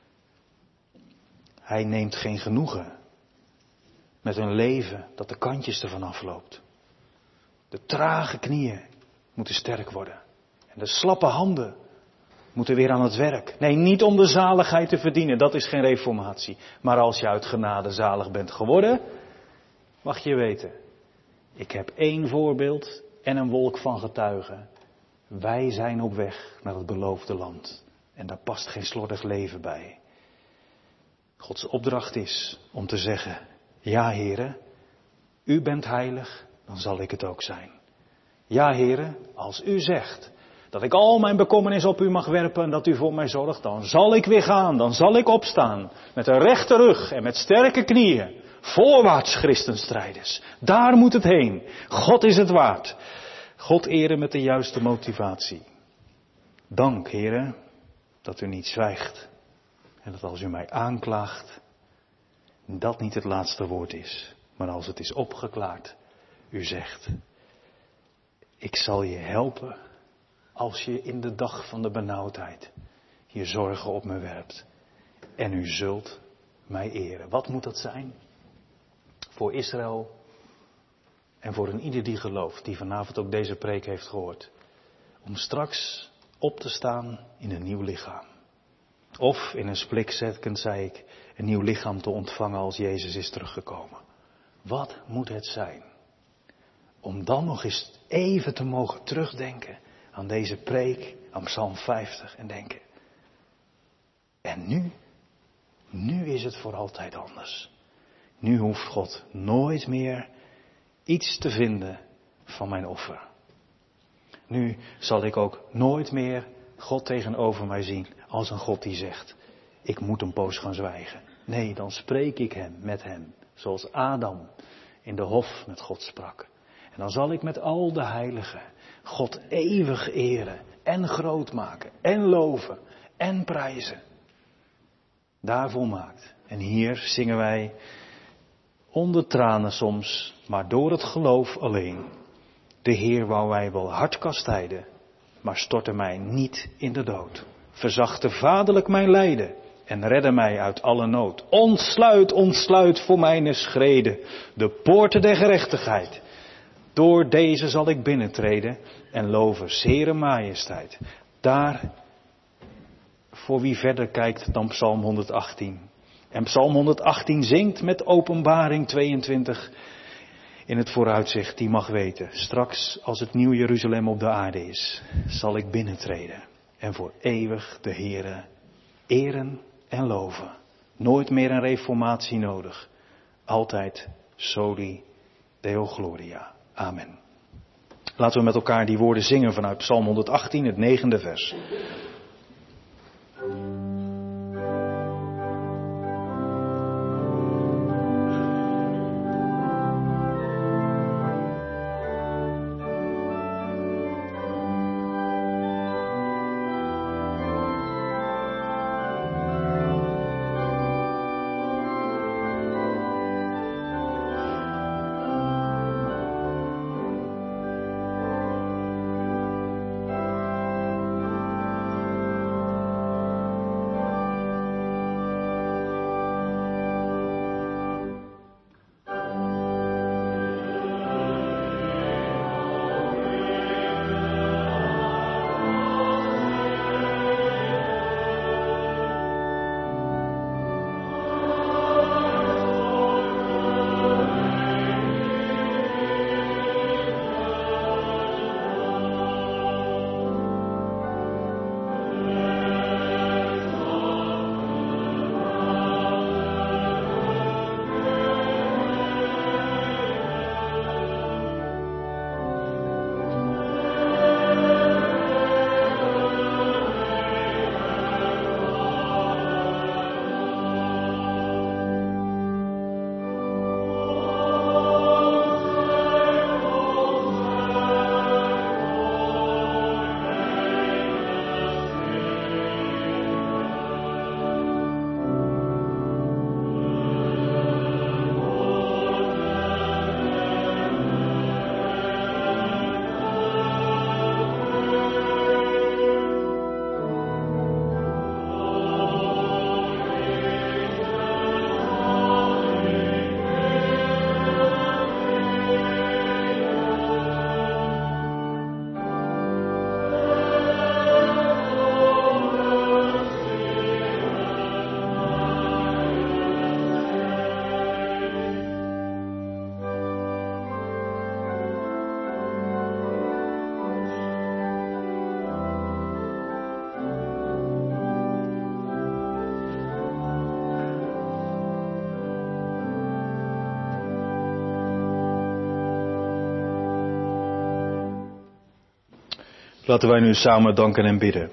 Hij neemt geen genoegen met een leven dat de kantjes ervan afloopt. De trage knieën moeten sterk worden. En de slappe handen moeten weer aan het werk. Nee, niet om de zaligheid te verdienen, dat is geen reformatie. Maar als je uit genade zalig bent geworden, mag je weten. Ik heb 1 voorbeeld en een wolk van getuigen. Wij zijn op weg naar het beloofde land. En daar past geen slordig leven bij. Gods opdracht is om te zeggen, ja Heere, u bent heilig, dan zal ik het ook zijn. Ja Heere, als u zegt dat ik al mijn bekommernis op u mag werpen en dat u voor mij zorgt, dan zal ik weer gaan, dan zal ik opstaan. Met een rechte rug en met sterke knieën. Voorwaarts, christenstrijders. Daar moet het heen. God is het waard. God eren met de juiste motivatie. Dank, Heere, dat u niet zwijgt. En dat als u mij aanklaagt, dat niet het laatste woord is. Maar als het is opgeklaard, u zegt, ik zal je helpen als je in de dag van de benauwdheid je zorgen op me werpt. En u zult mij eren. Wat moet dat zijn? Voor Israël en voor een ieder die gelooft, die vanavond ook deze preek heeft gehoord. Om straks op te staan in een nieuw lichaam. Of in een split second, zei ik, een nieuw lichaam te ontvangen als Jezus is teruggekomen. wat moet het zijn? Om dan nog eens even te mogen terugdenken aan deze preek, aan Psalm 50 en denken. En nu is het voor altijd anders. Nu hoeft God nooit meer iets te vinden van mijn offer. Nu zal ik ook nooit meer God tegenover mij zien als een God die zegt, ik moet een poos gaan zwijgen. Nee, dan spreek ik met hem, zoals Adam in de hof met God sprak. En dan zal ik met al de heiligen God eeuwig eren en groot maken en loven en prijzen. Daar volmaakt. En hier zingen wij onder tranen soms, maar door het geloof alleen. De Heer wou wij wel hard kastijden, maar stortte mij niet in de dood. Verzachte vaderlijk mijn lijden en redde mij uit alle nood. Ontsluit voor mijn schreden de poorten der gerechtigheid. Door deze zal ik binnentreden en loven Heere majesteit. Daar, voor wie verder kijkt dan Psalm 118. En Psalm 118 zingt met Openbaring 22 in het vooruitzicht, die mag weten. Straks als het nieuw Jeruzalem op de aarde is, zal ik binnentreden. En voor eeuwig de Heere eren en loven. Nooit meer een reformatie nodig. Altijd soli Deo Gloria. Amen. Laten we met elkaar die woorden zingen vanuit Psalm 118, het 9e vers. Laten wij nu samen danken en bidden.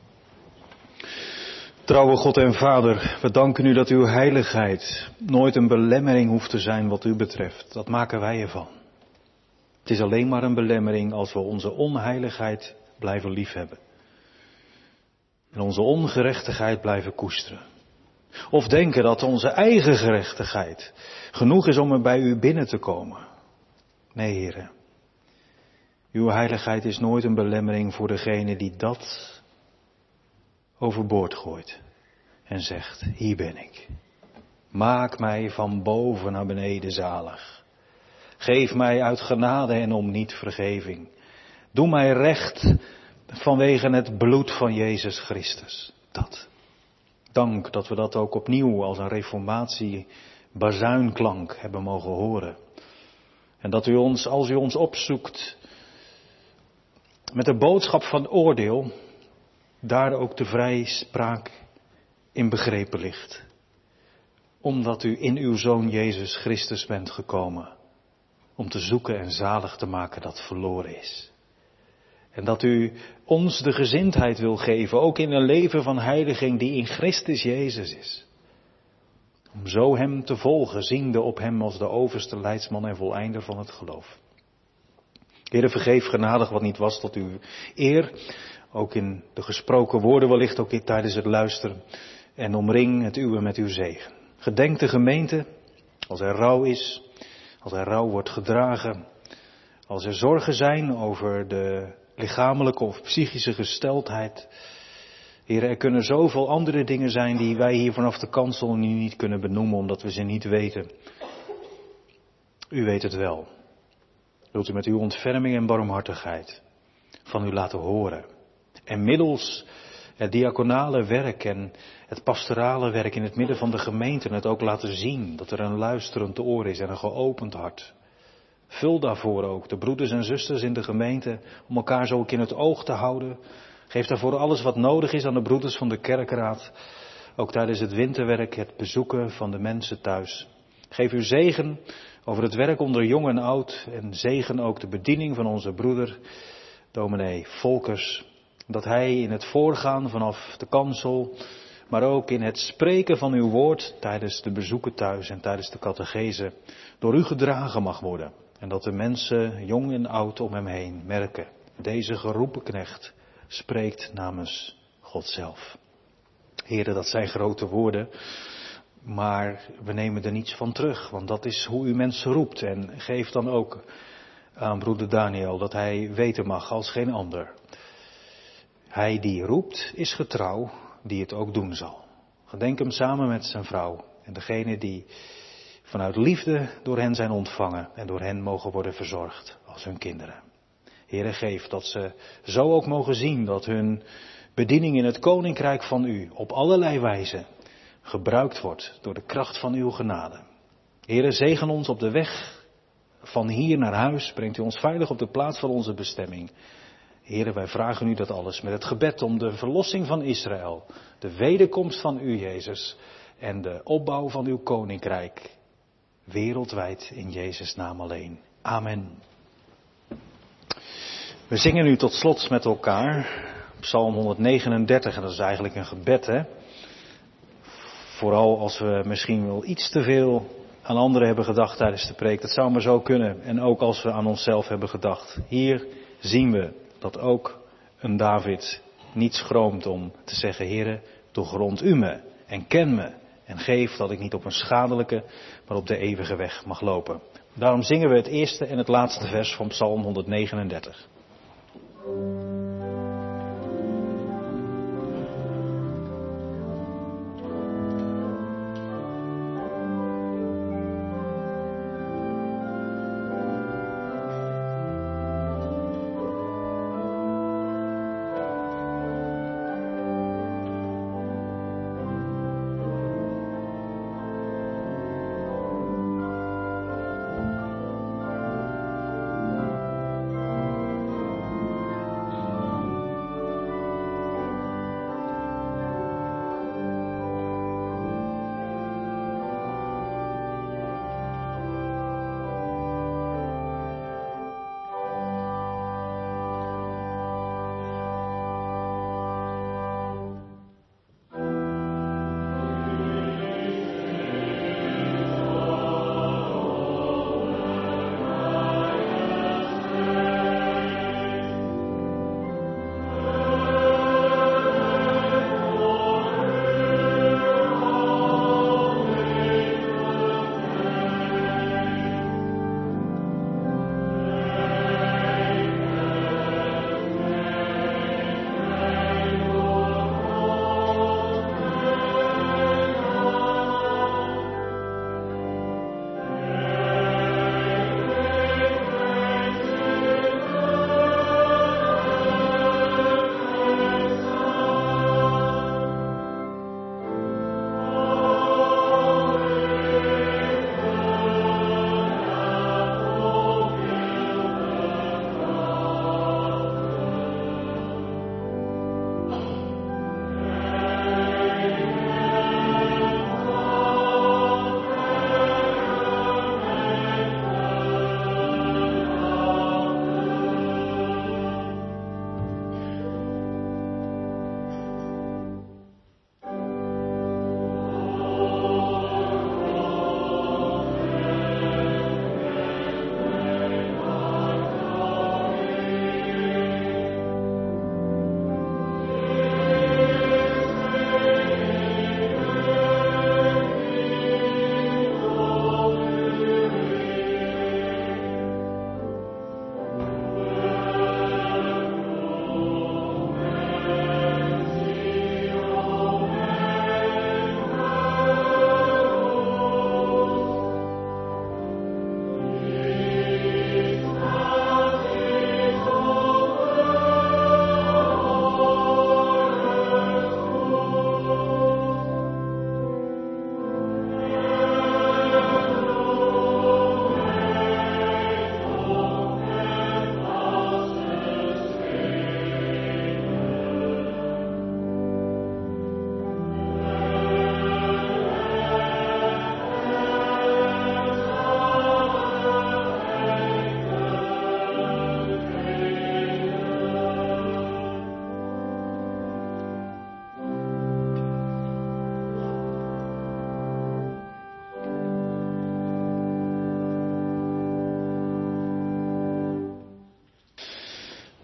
Trouwe God en Vader, we danken u dat uw heiligheid nooit een belemmering hoeft te zijn wat u betreft. Dat maken wij ervan. Het is alleen maar een belemmering als we onze onheiligheid blijven liefhebben. En onze ongerechtigheid blijven koesteren. Of denken dat onze eigen gerechtigheid genoeg is om er bij u binnen te komen. Nee, Heere. Uw heiligheid is nooit een belemmering voor degene die dat overboord gooit en zegt, hier ben ik. Maak mij van boven naar beneden zalig. Geef mij uit genade en om niet vergeving. Doe mij recht vanwege het bloed van Jezus Christus. Dat. Dank dat we dat ook opnieuw als een reformatie bazuinklank hebben mogen horen. En dat u ons, als u ons opzoekt met de boodschap van oordeel, daar ook de vrijspraak in begrepen ligt. Omdat u in uw Zoon Jezus Christus bent gekomen om te zoeken en zalig te maken dat verloren is. En dat u ons de gezindheid wil geven, ook in een leven van heiliging die in Christus Jezus is. Om zo hem te volgen, ziende op hem als de overste leidsman en voleinder van het geloof. Heere, vergeef genadig wat niet was tot uw eer, ook in de gesproken woorden wellicht, ook tijdens het luisteren. En omring het uwe met uw zegen. Gedenk de gemeente, als er rouw is, als er rouw wordt gedragen, als er zorgen zijn over de lichamelijke of psychische gesteldheid. Heere, er kunnen zoveel andere dingen zijn die wij hier vanaf de kansel nu niet kunnen benoemen, omdat we ze niet weten. U weet het wel. Wilt u met uw ontferming en barmhartigheid van u laten horen. En middels het diaconale werk en het pastorale werk in het midden van de gemeente het ook laten zien dat er een luisterend oor is en een geopend hart. Vul daarvoor ook de broeders en zusters in de gemeente om elkaar zo ook in het oog te houden. Geef daarvoor alles wat nodig is aan de broeders van de kerkraad. Ook tijdens het winterwerk, het bezoeken van de mensen thuis. Geef uw zegen over het werk onder jong en oud. En zegen ook de bediening van onze broeder, dominee Volkers. Dat hij in het voorgaan vanaf de kansel, maar ook in het spreken van uw woord tijdens de bezoeken thuis en tijdens de catechese door u gedragen mag worden. En dat de mensen, jong en oud om hem heen, merken, deze geroepen knecht spreekt namens God zelf. Heren, dat zijn grote woorden, maar we nemen er niets van terug, want dat is hoe u mensen roept. En geef dan ook aan broeder Daniel dat hij weten mag als geen ander. Hij die roept is getrouw, die het ook doen zal. Gedenk hem samen met zijn vrouw en degene die vanuit liefde door hen zijn ontvangen en door hen mogen worden verzorgd als hun kinderen. Heere, geef dat ze zo ook mogen zien dat hun bediening in het koninkrijk van u op allerlei wijzen gebruikt wordt door de kracht van uw genade. Heere, zegen ons op de weg van hier naar huis, brengt u ons veilig op de plaats van onze bestemming. Heere, wij vragen u dat alles met het gebed om de verlossing van Israël, de wederkomst van u, Jezus, en de opbouw van uw koninkrijk, wereldwijd in Jezus' naam alleen. Amen. We zingen nu tot slot met elkaar Psalm 139, en dat is eigenlijk een gebed, hè. Vooral als we misschien wel iets te veel aan anderen hebben gedacht tijdens de preek, dat zou maar zo kunnen. En ook als we aan onszelf hebben gedacht. Hier zien we dat ook een David niet schroomt om te zeggen, Heere, doorgrond u me en ken me en geef dat ik niet op een schadelijke, maar op de eeuwige weg mag lopen. Daarom zingen we het eerste en het laatste vers van Psalm 139.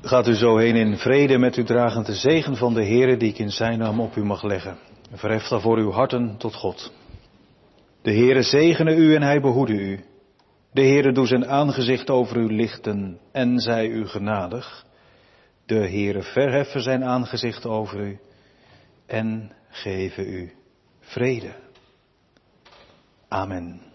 Gaat u zo heen in vrede met u dragend de zegen van de Heere die ik in zijn naam op u mag leggen. Verhef daarvoor uw harten tot God. De Heere zegene u en hij behoede u. De Heere doe zijn aangezicht over u lichten en zij u genadig. De Heere verheffen zijn aangezicht over u en geven u vrede. Amen.